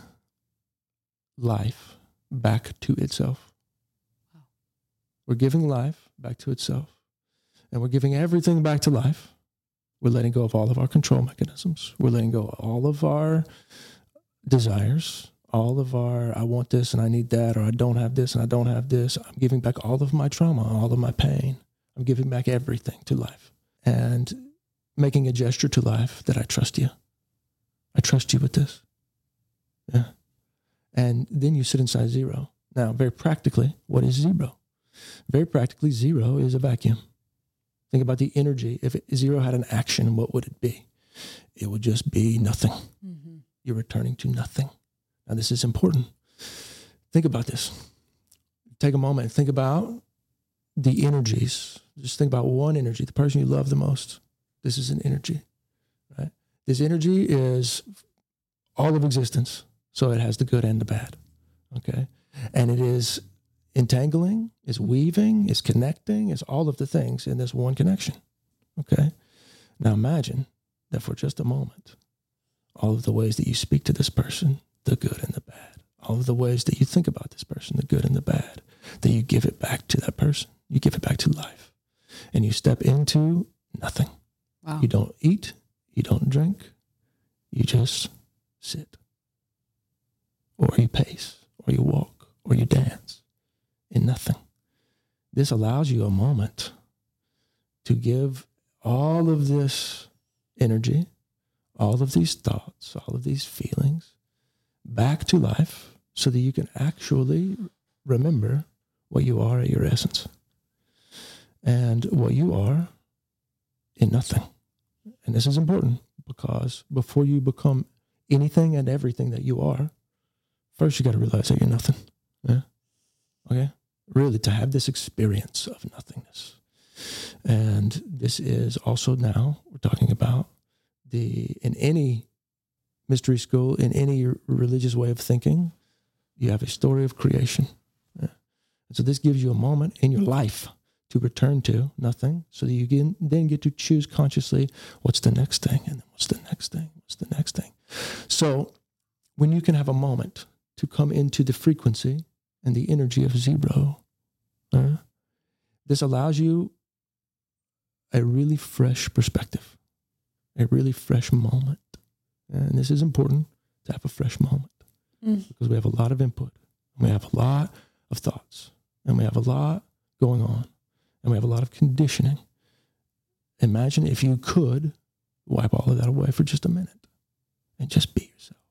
life back to itself. Wow. We're giving life back to itself. And we're giving everything back to life. We're letting go of all of our control mechanisms. We're letting go of all of our desires, all of our, I want this and I need that, or I don't have this and I don't have this. I'm giving back all of my trauma, all of my pain. I'm giving back everything to life and making a gesture to life that I trust you. I trust you with this. Yeah. And then you sit inside 0. Now, very practically, what is 0? Very practically, 0 is a vacuum. Think about the energy. If 0 had an action, what would it be? It would just be nothing. Mm-hmm. You're returning to nothing. Now, this is important. Think about this. Take a moment and think about the energies. Just think about one energy, the person you love the most. This is an energy, right? This energy is all of existence. So it has the good and the bad, okay? And it is entangling, is weaving, is connecting, is all of the things in this one connection, okay? Now imagine that for just a moment, all of the ways that you speak to this person, the good and the bad, all of the ways that you think about this person, the good and the bad, that you give it back to that person. You give it back to life. And you step into nothing. Wow. You don't eat, you don't drink, you just sit. Or you pace, or you walk, or you dance in nothing. This allows you a moment to give all of this energy, all of these thoughts, all of these feelings back to life so that you can actually remember what you are at your essence and what you are in nothing. And this is important because before you become anything and everything that you are, first you got to realize that you're nothing. Yeah. Okay. Really, to have this experience of nothingness. And this is also now we're talking about in any mystery school, in any religious way of thinking, you have a story of creation. Yeah. And so this gives you a moment in your life to return to nothing so that you can then get to choose consciously what's the next thing, and then what's the next thing, what's the next thing. So when you can have a moment to come into the frequency and the energy of zero, this allows you a really fresh perspective, a really fresh moment. And this is important to have a fresh moment because we have a lot of input, and we have a lot of thoughts, and we have a lot going on, and we have a lot of conditioning. Imagine if you could wipe all of that away for just a minute and just be yourself.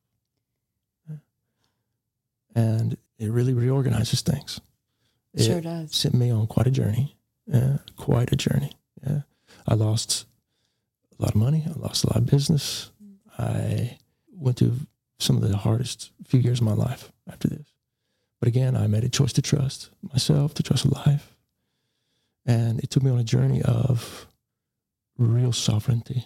And it really reorganizes things. It sure does. Sent me on quite a journey. Quite a journey. Yeah. I lost a lot of money. I lost a lot of business. I went through some of the hardest few years of my life after this. But again, I made a choice to trust myself, to trust life. And it took me on a journey of real sovereignty,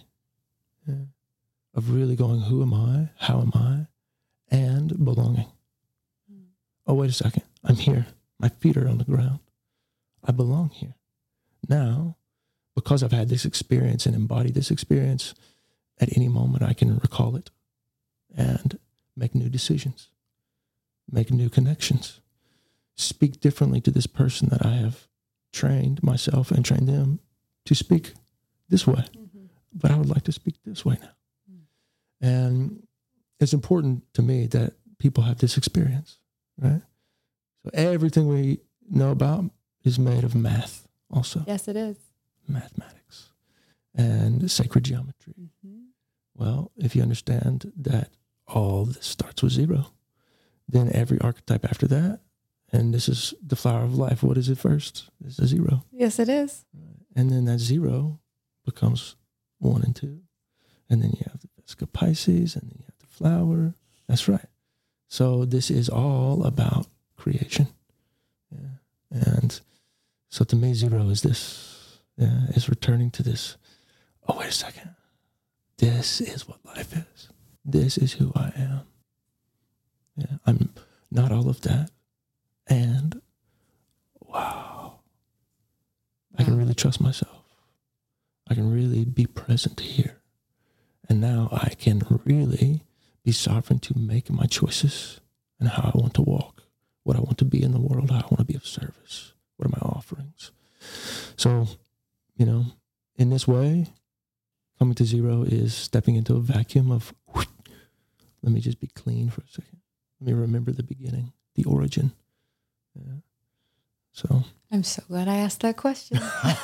of really going, who am I? How am I? And belonging. Oh, wait a second. I'm here. My feet are on the ground. I belong here. Now, because I've had this experience and embodied this experience, at any moment I can recall it and make new decisions, make new connections, speak differently to this person that I have trained myself and trained them to speak this way. But I would like to speak this way now. And it's important to me that people have this experience, right? So everything we know about is made of math also. Yes, it is. Mathematics and sacred geometry. Well, if you understand that all this starts with zero, then every archetype after that, and this is the flower of life, what is it first? It's a zero. Yes, it is. And then that zero becomes 1 and 2. And then you have the Vesica Pisces, and then you have the flower. That's right. So this is all about creation. Yeah. And so to me, zero is this. Yeah, is returning to this. Oh, wait a second. This is what life is. This is who I am. Yeah, I'm not all of that. And wow, I can really trust myself. I can really be present here. And now I can really be sovereign to make my choices and how I want to walk, what I want to be in the world, how I want to be of service. What are my offerings? So, in this way, coming to zero is stepping into a vacuum of, let me just be clean for a second. Let me remember the beginning, the origin. Yeah. So I'm so glad I asked that question.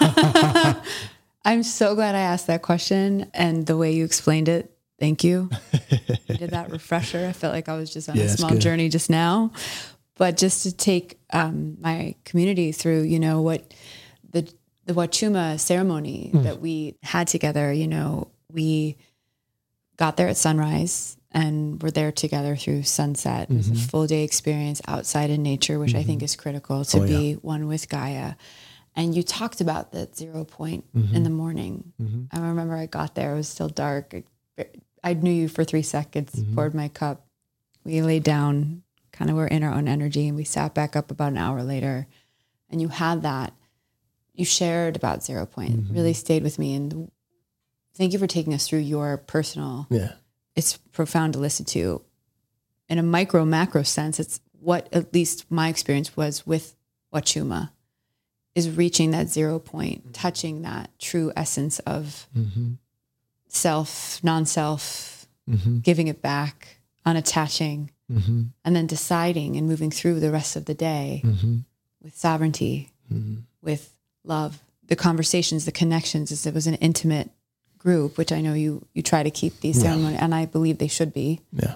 I'm so glad I asked that question, and the way you explained it, thank you. You did that refresher. I felt like I was just on a small journey just now. But just to take my community through, what the Wachuma ceremony that we had together, we got there at sunrise and were there together through sunset. It was a full day experience outside in nature, which I think is critical to be one with Gaia. And you talked about that 0 point in the morning. I remember I got there, it was still dark. I knew you for 3 seconds, poured my cup. We laid down, kind of were in our own energy, and we sat back up about an hour later. And you had that. You shared about 0 point, really stayed with me. And thank you for taking us through your personal, it's profound to listen to. In a micro, macro sense, it's what at least my experience was with Wachuma, is reaching that 0 point, touching that true essence of self, non-self, giving it back, unattaching, and then deciding and moving through the rest of the day with sovereignty, with love, the conversations, the connections, as it was an intimate group, which I know you try to keep these ceremonies, and I believe they should be.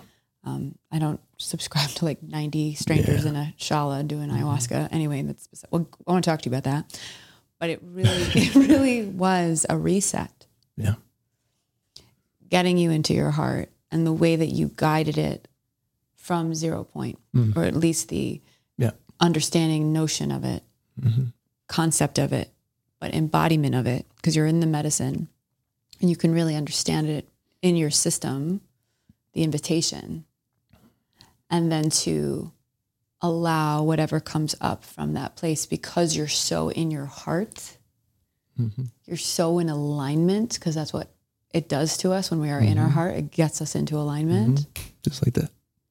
I don't subscribe to like 90 strangers in a shala doing ayahuasca. Anyway, well, I want to talk to you about that. But it really was a reset. Yeah. Getting you into your heart and the way that you guided it from 0 point, or at least the understanding notion of it, concept of it, but embodiment of it, because you're in the medicine and you can really understand it in your system, the invitation, and then to allow whatever comes up from that place because you're so in your heart. You're so in alignment, because that's what it does to us when we are in our heart. It gets us into alignment. Just like that.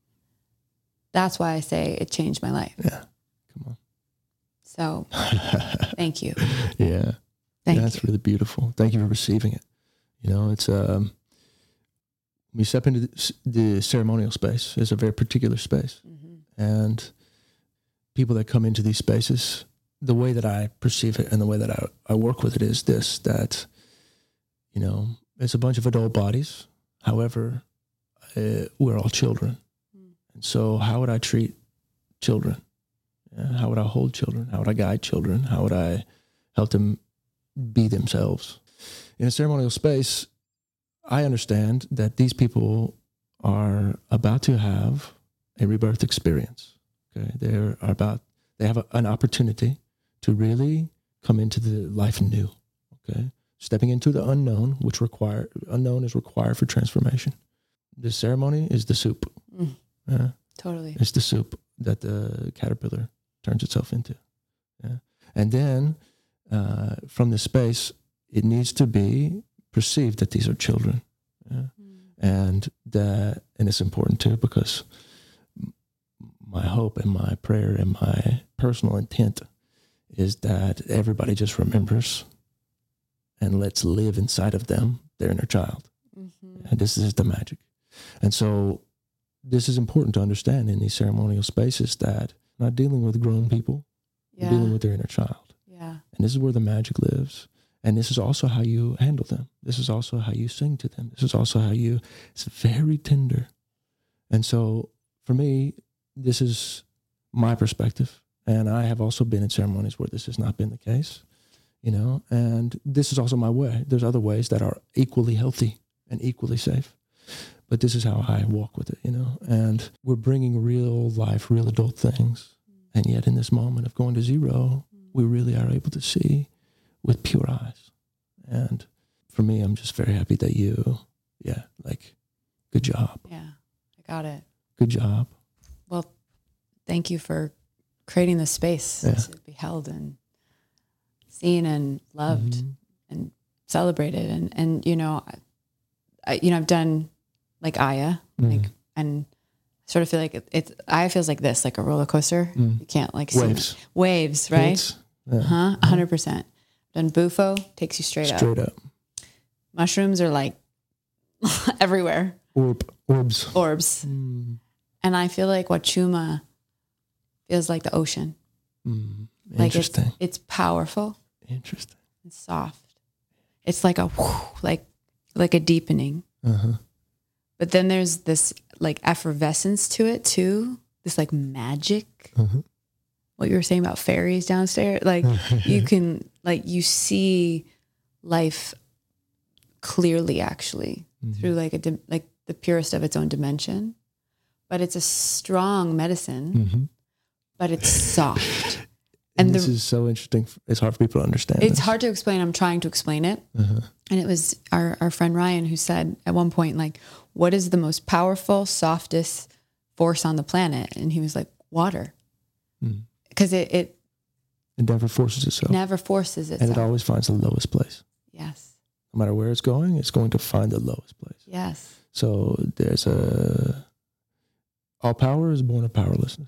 That's why I say it changed my life. Yeah. Come on. So thank you. Yeah. Thank you. That's really beautiful. Thank you for receiving it. You know, it's, we step into the ceremonial space. It's a very particular space. And people that come into these spaces, the way that I perceive it and the way that I work with it is this, that, you know, it's a bunch of adult bodies. However, we're all children. And so how would I treat children? How would I hold children? How would I guide children? How would I help them be themselves? In a ceremonial space, I understand that these people are about to have a rebirth experience. Okay, they have an opportunity to really come into the life new. Okay, stepping into the unknown, unknown is required for transformation. The ceremony is the soup. Totally, it's the soup that the caterpillar turns itself into. Yeah, and then from this space, it needs to be perceived that these are children. Yeah, and it's important too, because my hope and my prayer and my personal intent is that everybody just remembers and lets live inside of them their inner child. And this is the magic. And so this is important to understand in these ceremonial spaces, that we're not dealing with grown people, we're dealing with their inner child. Yeah. And this is where the magic lives. And this is also how you handle them. This is also how you sing to them. This is also it's very tender. And so for me, this is my perspective. And I have also been in ceremonies where this has not been the case, you know, and this is also my way. There's other ways that are equally healthy and equally safe. But this is how I walk with it, you know, and we're bringing real life, real adult things. And yet in this moment of going to zero, we really are able to see with pure eyes. And for me, I'm just very happy that good job. Yeah, I got it. Good job. Well, thank you for creating this space to be held and seen and loved and celebrated. And you know, I've done like Aya, and I sort of feel like Aya feels like this, like a roller coaster. You can't like see waves, right? Yeah. 100%. Done Bufo, takes you straight up. Mushrooms are like everywhere. Orbs. And I feel like Wachuma feels like the ocean. Interesting. Like it's powerful. Interesting. It's soft. It's like like a deepening. But then there's this like effervescence to it too. This like magic. What you were saying about fairies downstairs. Like you can, like you see life clearly actually through like like the purest of its own dimension. But it's a strong medicine, but it's soft. And this is so interesting. It's hard for people to understand. It's hard to explain. I'm trying to explain it. And it was our friend Ryan who said at one point, like, what is the most powerful, softest force on the planet? And he was like, water. Because it never forces itself. And it always finds the lowest place. Yes. No matter where it's going to find the lowest place. Yes. So there's all power is born of powerlessness.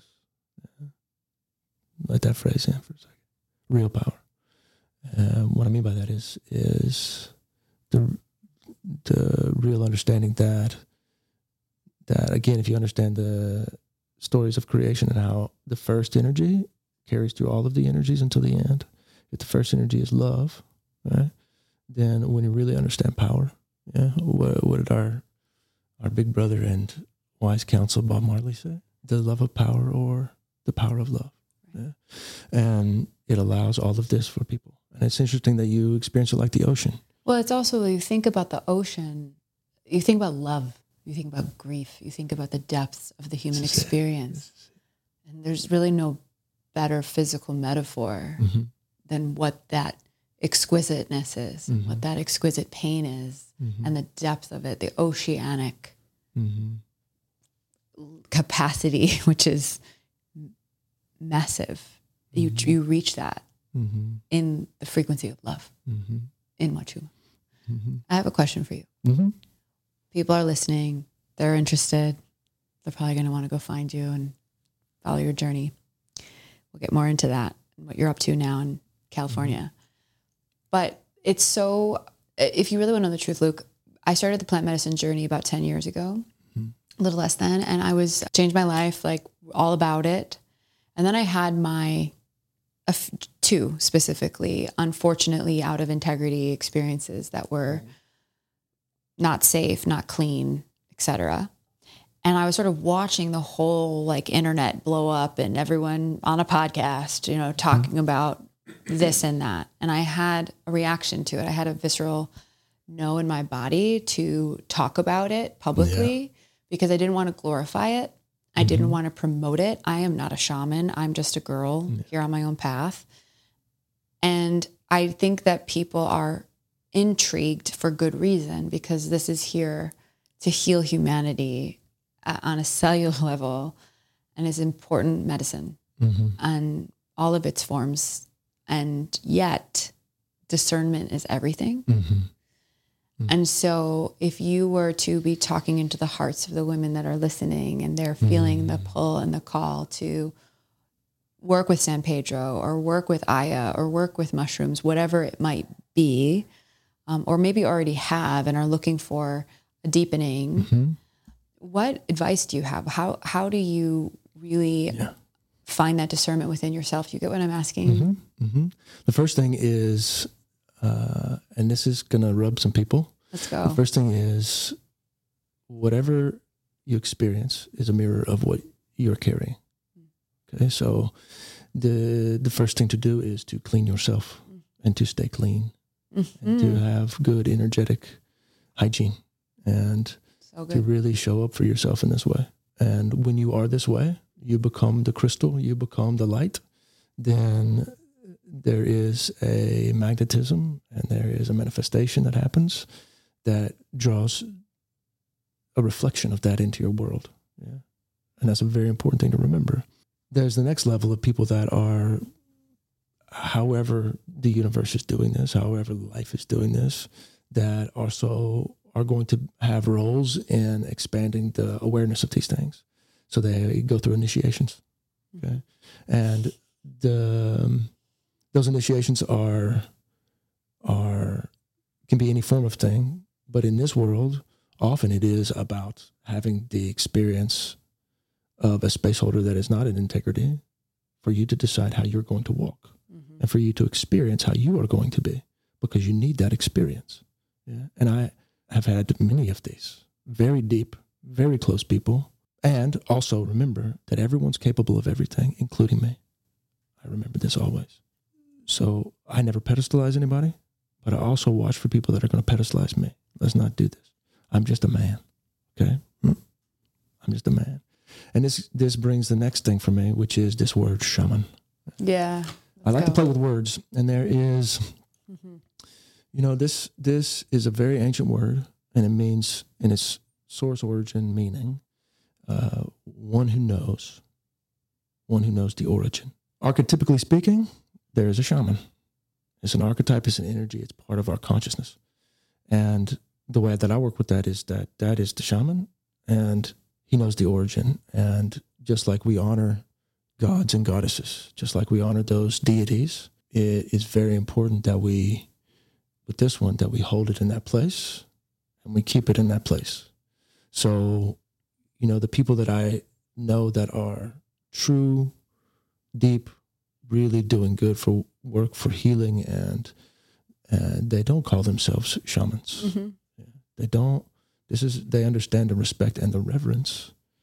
Let that phrase in for a second. Real power. What I mean by that is the real understanding that again, if you understand the stories of creation and how the first energy carries through all of the energies until the end. If the first energy is love, right? Then when you really understand power, what did our big brother and wise counsel Bob Marley said, the love of power or the power of love. Yeah. And it allows all of this for people. And it's interesting that you experience it like the ocean. Well, it's also, you think about the ocean, you think about love, you think about grief, you think about the depths of the human experience. And there's really no better physical metaphor than what that exquisiteness is, what that exquisite pain is, and the depth of it, the oceanic capacity, which is massive. You reach that in the frequency of love, in Wachuma. I have a question for you. People are listening. They're interested. They're probably going to want to go find you and follow your journey. We'll get more into that and what you're up to now in California. But it's so, if you really want to know the truth, Luke, I started the plant medicine journey about 10 years ago, a little less than, and I changed my life, like all about it. And then I had my two specifically, unfortunately, out of integrity experiences that were not safe, not clean, etc. And I was sort of watching the whole like internet blow up and everyone on a podcast, you know, talking about this and that. And I had a reaction to it. I had a visceral no in my body to talk about it publicly because I didn't want to glorify it. I didn't want to promote it. I am not a shaman. I'm just a girl here on my own path. And I think that people are intrigued for good reason because this is here to heal humanity on a cellular level and is important medicine and all of its forms. And yet discernment is everything. And so if you were to be talking into the hearts of the women that are listening and they're feeling the pull and the call to work with San Pedro or work with Aya or work with mushrooms, whatever it might be, or maybe already have and are looking for a deepening, what advice do you have? How do you really find that discernment within yourself? You get what I'm asking? The first thing is, and this is going to rub some people. Let's go. The first thing is whatever you experience is a mirror of what you're carrying. Okay, so the first thing to do is to clean yourself and to stay clean and to have good energetic hygiene and to really show up for yourself in this way. And when you are this way, you become the crystal, you become the light, then there is a magnetism and there is a manifestation that happens that draws a reflection of that into your world. Yeah. And that's a very important thing to remember. There's the next level of people that are, however the universe is doing this, however life is doing this, that also are going to have roles in expanding the awareness of these things. So they go through initiations. Okay. And those initiations can be any form of thing, but in this world, often it is about having the experience of a space holder that is not in integrity for you to decide how you're going to walk and for you to experience how you are going to be because you need that experience. Yeah. And I have had many of these very deep, very close people. And also remember that everyone's capable of everything, including me. I remember this always. So I never pedestalize anybody, but I also watch for people that are going to pedestalize me. Let's not do this. I'm just a man, okay? I'm just a man. And this brings the next thing for me, which is this word shaman. Yeah. I like to play with words, and there is, you know, this is a very ancient word, and it means, in its source origin meaning, one who knows the origin. Archetypically speaking, there is a shaman. It's an archetype, it's an energy, it's part of our consciousness. And the way that I work with that is that is the shaman, and he knows the origin. And just like we honor gods and goddesses, just like we honor those deities, it is very important that we, with this one, that we hold it in that place and we keep it in that place. So, you know, the people that I know that are true, deep, really doing good for work, for healing, and they don't call themselves shamans. They don't. They understand the respect and the reverence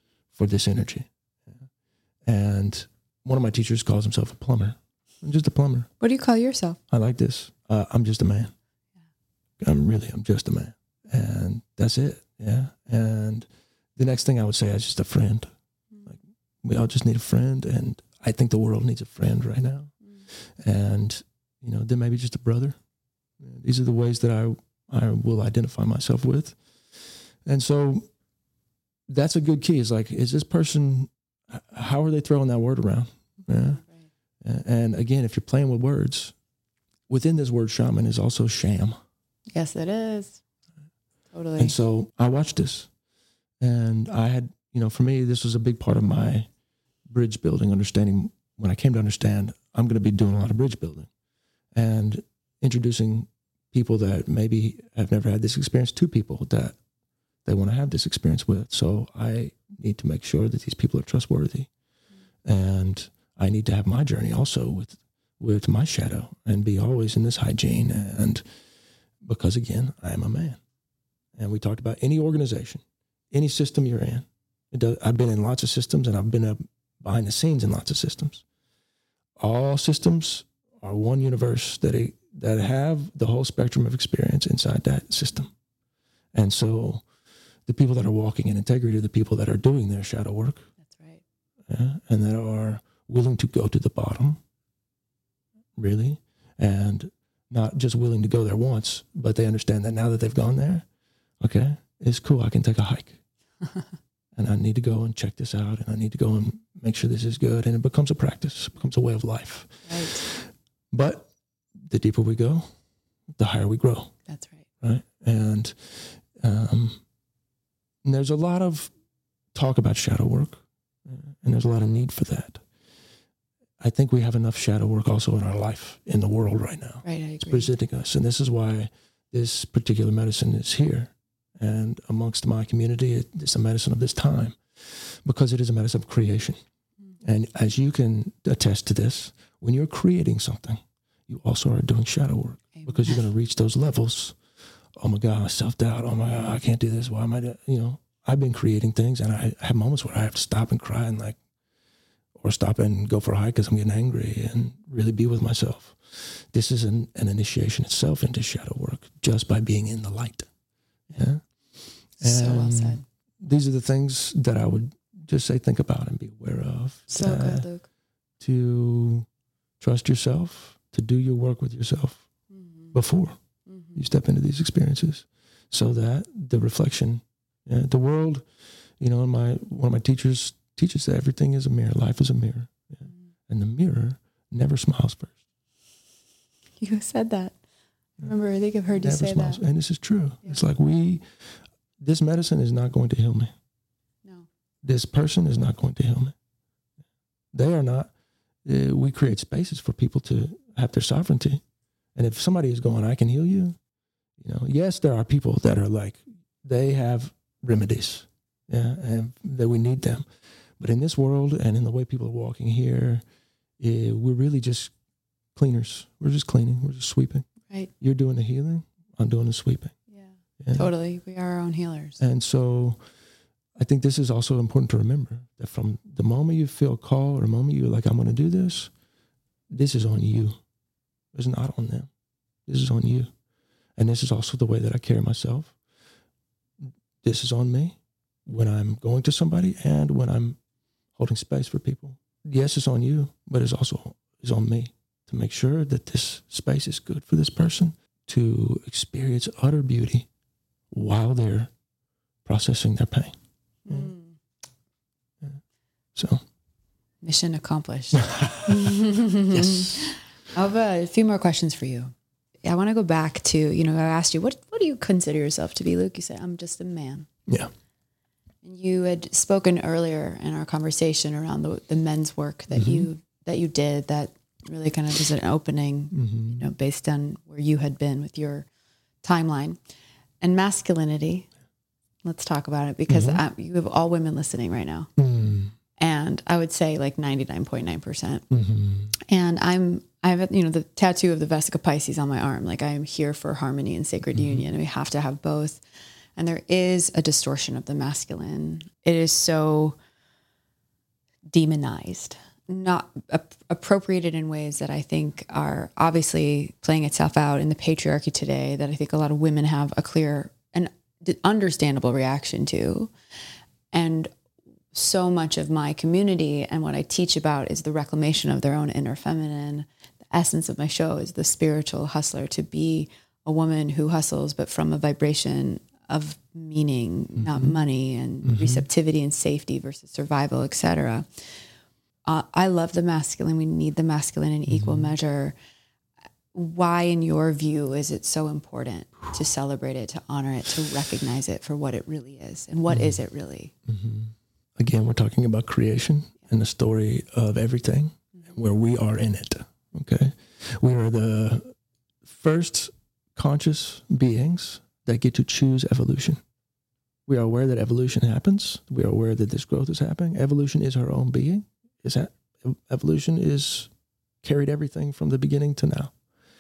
for this energy. And one of my teachers calls himself a plumber. I'm just a plumber. What do you call yourself? I like this. I'm just a man. I'm just a man. And that's it. Yeah. And the next thing I would say is just a friend. Like, we all just need a friend. And I think the world needs a friend right now. And, then maybe just a brother. These are the ways that I will identify myself with. And so that's a good key. Is like, is this person, how are they throwing that word around? Yeah. Right. And again, if you're playing with words, within this word shaman is also sham. Yes, it is. Totally. And so I watched this, and I had, for me, this was a big part of my bridge building, understanding when I came to understand I'm going to be doing a lot of bridge building and introducing people that maybe have never had this experience to people that they want to have this experience with. So I need to make sure that these people are trustworthy. And I need to have my journey also with my shadow and be always in this hygiene. And because again, I am a man. And we talked about any organization, any system you're in. I've been in lots of systems, and I've been behind the scenes in lots of systems. All systems are one universe that have the whole spectrum of experience inside that system. And so the people that are walking in integrity are the people that are doing their shadow work. That's right. Yeah, and that are willing to go to the bottom, really, and not just willing to go there once, but they understand that now that they've gone there, okay, it's cool, I can take a hike. And I need to go and check this out, and I need to go and make sure this is good. And it becomes a practice, it becomes a way of life. Right. But the deeper we go, the higher we grow. That's right. Right. And there's a lot of talk about shadow work, and there's a lot of need for that. I think we have enough shadow work also in our life, in the world right now. Right, I agree. It's presenting us. And this is why this particular medicine is here. And amongst my community, it's a medicine of this time, because it is a medicine of creation. And as you can attest to this, when you're creating something, you also are doing shadow work. Amen. Because you're going to reach those levels. Oh my God, self-doubt. Oh my God, I can't do this. Why am I, I've been creating things, and I have moments where I have to stop and cry and or stop and go for a hike because I'm getting angry and really be with myself. This is an initiation itself into shadow work just by being in the light. Yeah. So well said. These are the things that I would just say, think about and be aware of. So good, Luke. To trust yourself, to do your work with yourself before you step into these experiences, so that the reflection, the world, one of my teachers teaches that everything is a mirror, life is a mirror, and the mirror never smiles first. You said that. I remember, I think I've heard you say smiles. that. And this is true. Yeah. It's like this medicine is not going to heal me. No. This person is not going to heal me. They are not. We create spaces for people to have their sovereignty. And if somebody is going, I can heal you, yes, there are people that are like, they have remedies, and that we need them. But in this world and in the way people are walking here, we're really just cleaners. We're just cleaning. We're just sweeping. Right. You're doing the healing. I'm doing the sweeping. Yeah. Totally. We are our own healers. And so I think this is also important to remember, that from the moment you feel a call or the moment you're like, I'm going to do this is on you. It's not on them. This is on you. And this is also the way that I carry myself. This is on me when I'm going to somebody and when I'm holding space for people. Yes, it's on you, but it's also on me to make sure that this space is good for this person to experience utter beauty while they're processing their pain. Yeah. So. Mission accomplished. Yes. I have a few more questions for you. I want to go back to, I asked you, what do you consider yourself to be, Luke? You said, I'm just a man. Yeah. And you had spoken earlier in our conversation around the men's work that you did, that really kind of was an opening, based on where you had been with your timeline. And masculinity, let's talk about it, because you have all women listening right now. And I would say like 99.9%. And I have, the tattoo of the Vesica Pisces on my arm. Like, I am here for harmony and sacred union. And we have to have both. And there is a distortion of the masculine. It is so demonized, not appropriated in ways that I think are obviously playing itself out in the patriarchy today, that I think a lot of women have a clear and understandable reaction to. And so much of my community and what I teach about is the reclamation of their own inner feminine. The essence of my show is the spiritual hustler, to be a woman who hustles, but from a vibration of meaning, not money, and receptivity and safety versus survival, etc. I love the masculine. We need the masculine in equal measure. Why, in your view, is it so important to celebrate it, to honor it, to recognize it for what it really is? And what is it really? Again, we're talking about creation and the story of everything, where we are in it, okay? We are the first conscious beings that get to choose evolution. We are aware that evolution happens. We are aware that this growth is happening. Evolution is our own being. Evolution is carried everything from the beginning to now.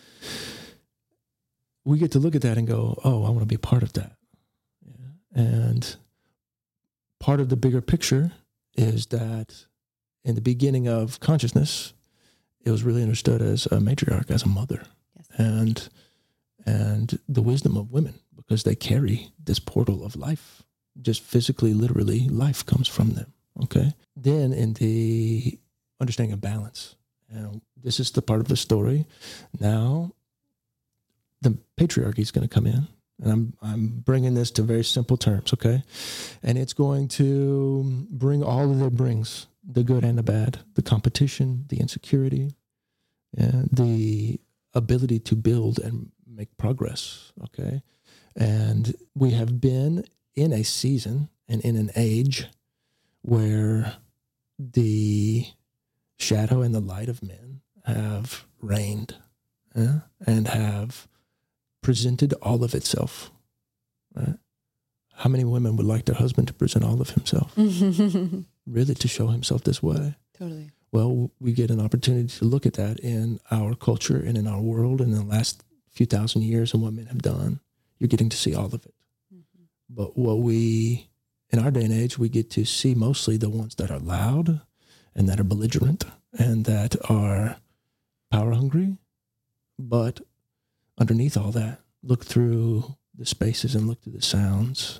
We get to look at that and go, oh, I want to be a part of that. Yeah. And part of the bigger picture is that in the beginning of consciousness, it was really understood as a matriarch, as a mother. Yes. And the wisdom of women, because they carry this portal of life. Just physically, literally, life comes from them, okay? Then in the understanding of balance, this is the part of the story. Now, the patriarchy is going to come in, and I'm bringing this to very simple terms, okay? And it's going to bring all that it brings, the good and the bad, the competition, the insecurity, and the ability to build and make progress, okay? And we have been in a season and in an age where the shadow and the light of men have reigned and have presented all of itself, right? How many women would like their husband to present all of himself? Really, to show himself this way? Totally. Well, we get an opportunity to look at that in our culture and in our world and in the last few thousand years and what men have done. You're getting to see all of it. But what we, in our day and age, we get to see mostly the ones that are loud and that are belligerent and that are power hungry. But underneath all that, look through the spaces and look through the sounds.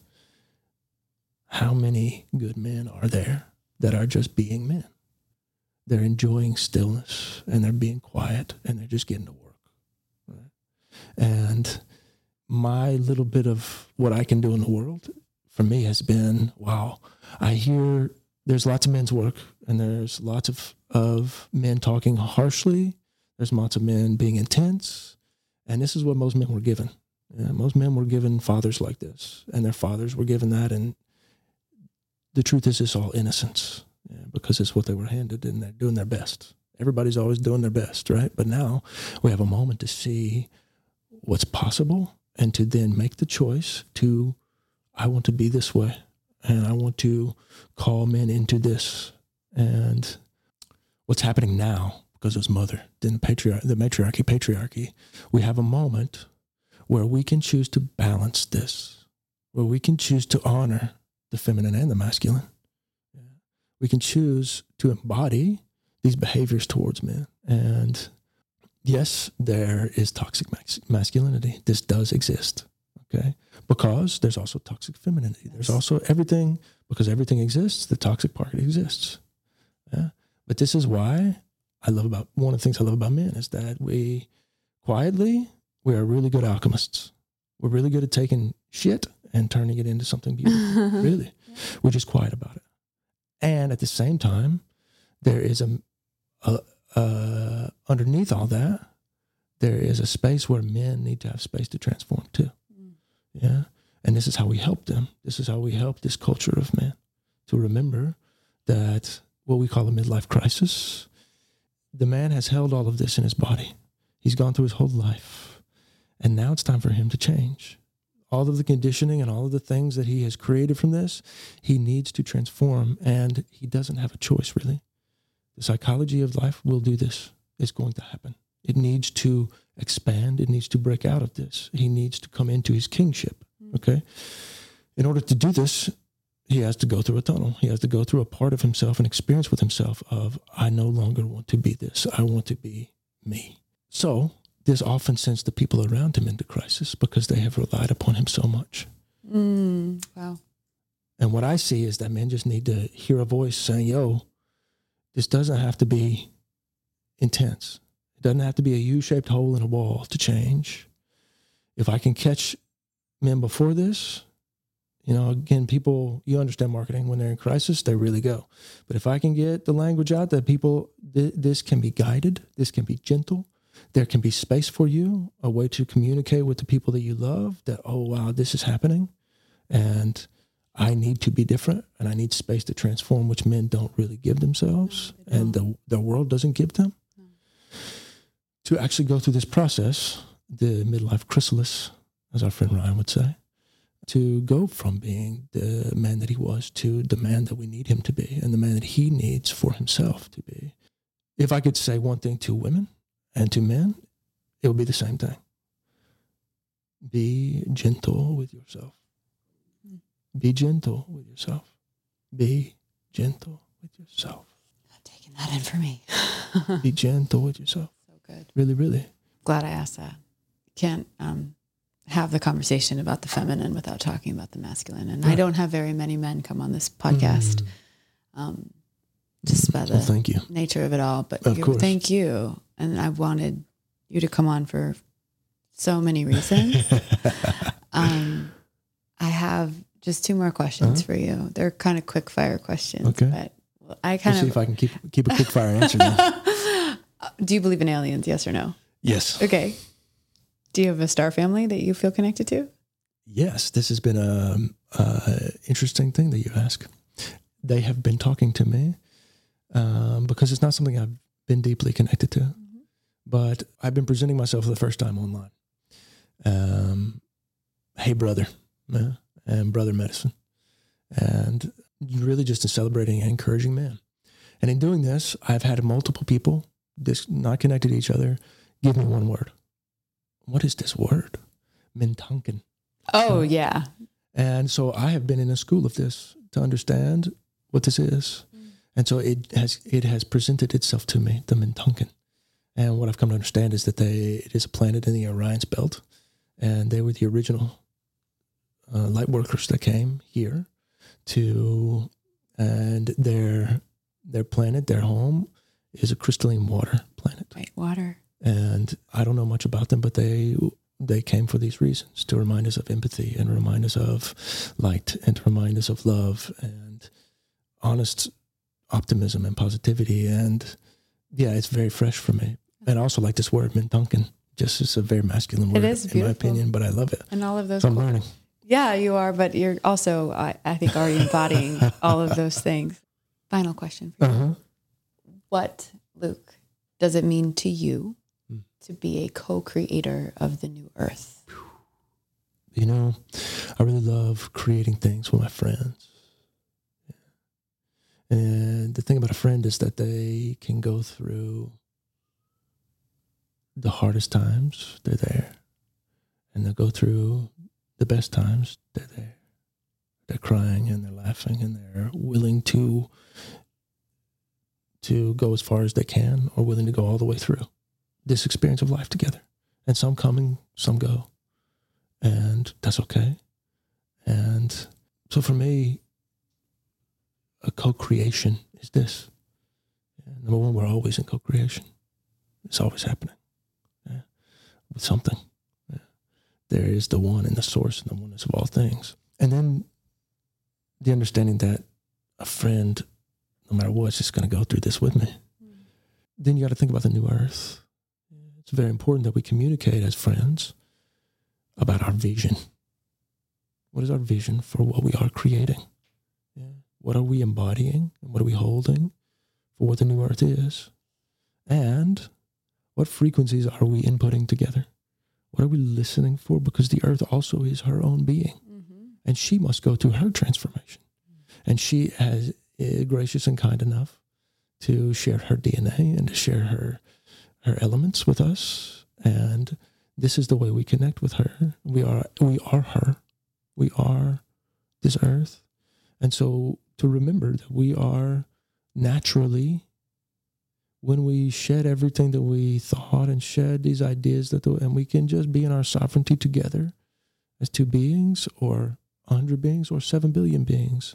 How many good men are there that are just being men? They're enjoying stillness and they're being quiet and they're just getting to work. Right? And my little bit of what I can do in the world for me has been, wow, I hear there's lots of men's work and there's lots of men talking harshly. There's lots of men being intense. And this is what most men were given. Most men were given fathers like this, and their fathers were given that. And the truth is, it's all innocence, because it's what they were handed, and they're doing their best. Everybody's always doing their best, right? But now we have a moment to see what's possible and to then make the choice to, I want to be this way, and I want to call men into this. And what's happening now, because it's mother, then the matriarchy, patriarchy, we have a moment where we can choose to balance this, where we can choose to honor the feminine and the masculine. We can choose to embody these behaviors towards men. And yes, there is toxic masculinity. This does exist, okay? Because there's also toxic femininity. There's also everything, because everything exists, the toxic part exists. Yeah? But this is why one of the things I love about men is that we are really good alchemists. We're really good at taking shit and turning it into something beautiful. Really. We're just quiet about it. And at the same time, there is underneath all that, there is a space where men need to have space to transform too. Yeah. And this is how we help them. This is how we help this culture of men to remember that what we call a midlife crisis, the man has held all of this in his body. He's gone through his whole life. And now it's time for him to change. All of the conditioning and all of the things that he has created from this, he needs to transform, and he doesn't have a choice, really. The psychology of life will do this. It's going to happen. It needs to expand. It needs to break out of this. He needs to come into his kingship, okay? In order to do this, he has to go through a tunnel. He has to go through a part of himself, an experience with himself of, I no longer want to be this. I want to be me. So this often sends the people around him into crisis because they have relied upon him so much. Wow. And what I see is that men just need to hear a voice saying, yo, this doesn't have to be intense. It doesn't have to be a U-shaped hole in a wall to change. If I can catch men before this, you know, again, people, you understand marketing, when they're in crisis, they really go. But if I can get the language out that people, this can be guided, this can be gentle, there can be space for you, a way to communicate with the people that you love that, oh, wow, this is happening. And I need to be different and I need space to transform, which men don't really give themselves and the world doesn't give them. To actually go through this process, the midlife chrysalis, as our friend Ryan would say, to go from being the man that he was to the man that we need him to be and the man that he needs for himself to be. If I could say one thing to women and to men, it would be the same thing. Be gentle with yourself. Be gentle with yourself. Be gentle with yourself. I'm taking that in for me. Be gentle with yourself. So good. Really, really. Glad I asked that. Can't have the conversation about the feminine without talking about the masculine. And I don't have very many men come on this podcast. Just by the thank you. nature of it all. But Of course. Thank you. And I wanted you to come on for so many reasons. I have just 2 more questions for you. They're kind of quick fire questions. Okay. But I kind See if I can keep a quick fire answer now. Do you believe in aliens? Yes or no? Yes. Okay. Do you have a star family that you feel connected to? Yes. This has been a interesting thing that you ask. They have been talking to me because it's not something I've been deeply connected to, but I've been presenting myself for the first time online. Hey, brother, and brother medicine. And really just a celebrating and encouraging man. And in doing this, I've had multiple people, not connected to each other, give me one word. What is this word? Mintanken. Oh, yeah. And so I have been in a school of this to understand what this is. And so it has presented itself to me, the Mintanken. And what I've come to understand is that it is a planet in the Orion's belt. And they were the original light workers that came here and their planet, their home, is a crystalline water planet. White water. And I don't know much about them, but they came for these reasons, to remind us of empathy and remind us of light and to remind us of love and honest optimism and positivity. And yeah, it's very fresh for me. And I also like this word, Mintanken. Just it's a very masculine word, It is beautiful. in my opinion, but I love it. And all of those. So I'm learning. Yeah, you are, but you're also, I think, already embodying all of those things. Final question for you. What, Luke, does it mean to you to be a co-creator of the new earth? You know, I really love creating things with my friends. And the thing about a friend is that they can go through the hardest times, they're there. And they'll go through the best times, they're there. They're crying and they're laughing and they're willing to go as far as they can or willing to go all the way through this experience of life together. And some come and some go. And that's okay. And so for me, a co-creation is this. Number one, we're always in co-creation. It's always happening with something. There is the one and the source and the oneness of all things. And then the understanding that a friend, no matter what, is just going to go through this with me. Then you got to think about the new earth. It's very important that we communicate as friends about our vision. What is our vision for what we are creating? What are we embodying? And what are we holding for what the new earth is? And what frequencies are we inputting together? What are we listening for? Because the earth also is her own being. And she must go through her transformation. And she is gracious and kind enough to share her DNA and to share her elements with us. And this is the way we connect with her. We are her. We are this earth. And so to remember that we are naturally, when we shed everything that we thought and shed these ideas and we can just be in our sovereignty together as two beings or 100 beings or 7 billion beings,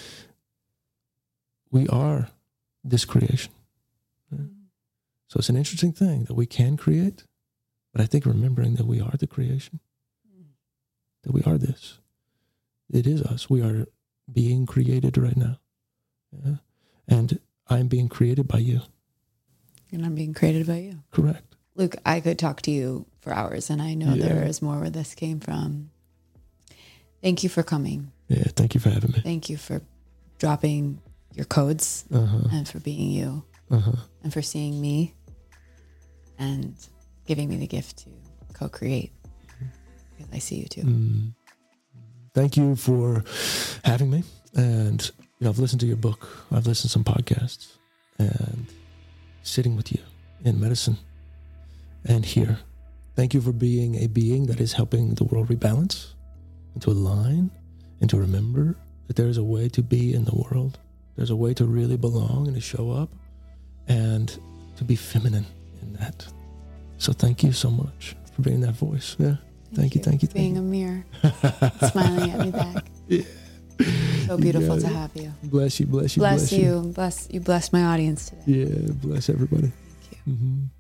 we are this creation. So it's an interesting thing that we can create, but I think remembering that we are the creation, that we are this. It is us. We are being created right now. Yeah? And I'm being created by you. And I'm being created by you. Correct. Luke, I could talk to you for hours, and I know there is more where this came from. Thank you for coming. Yeah, thank you for having me. Thank you for dropping your codes and for being you and for seeing me and giving me the gift to co-create. Because I see you too. Thank you for having me. And I've listened to your book. I've listened to some podcasts, and sitting with you in medicine and here. Thank you for being a being that is helping the world rebalance and to align and to remember that there is a way to be in the world. There's a way to really belong and to show up and to be feminine in that. So thank you so much for being that voice. Yeah. Thank you. Being a mirror, smiling at me back. Yeah. So beautiful to have you. Bless you. Bless you. Bless my audience today. Yeah. Bless everybody. Thank you.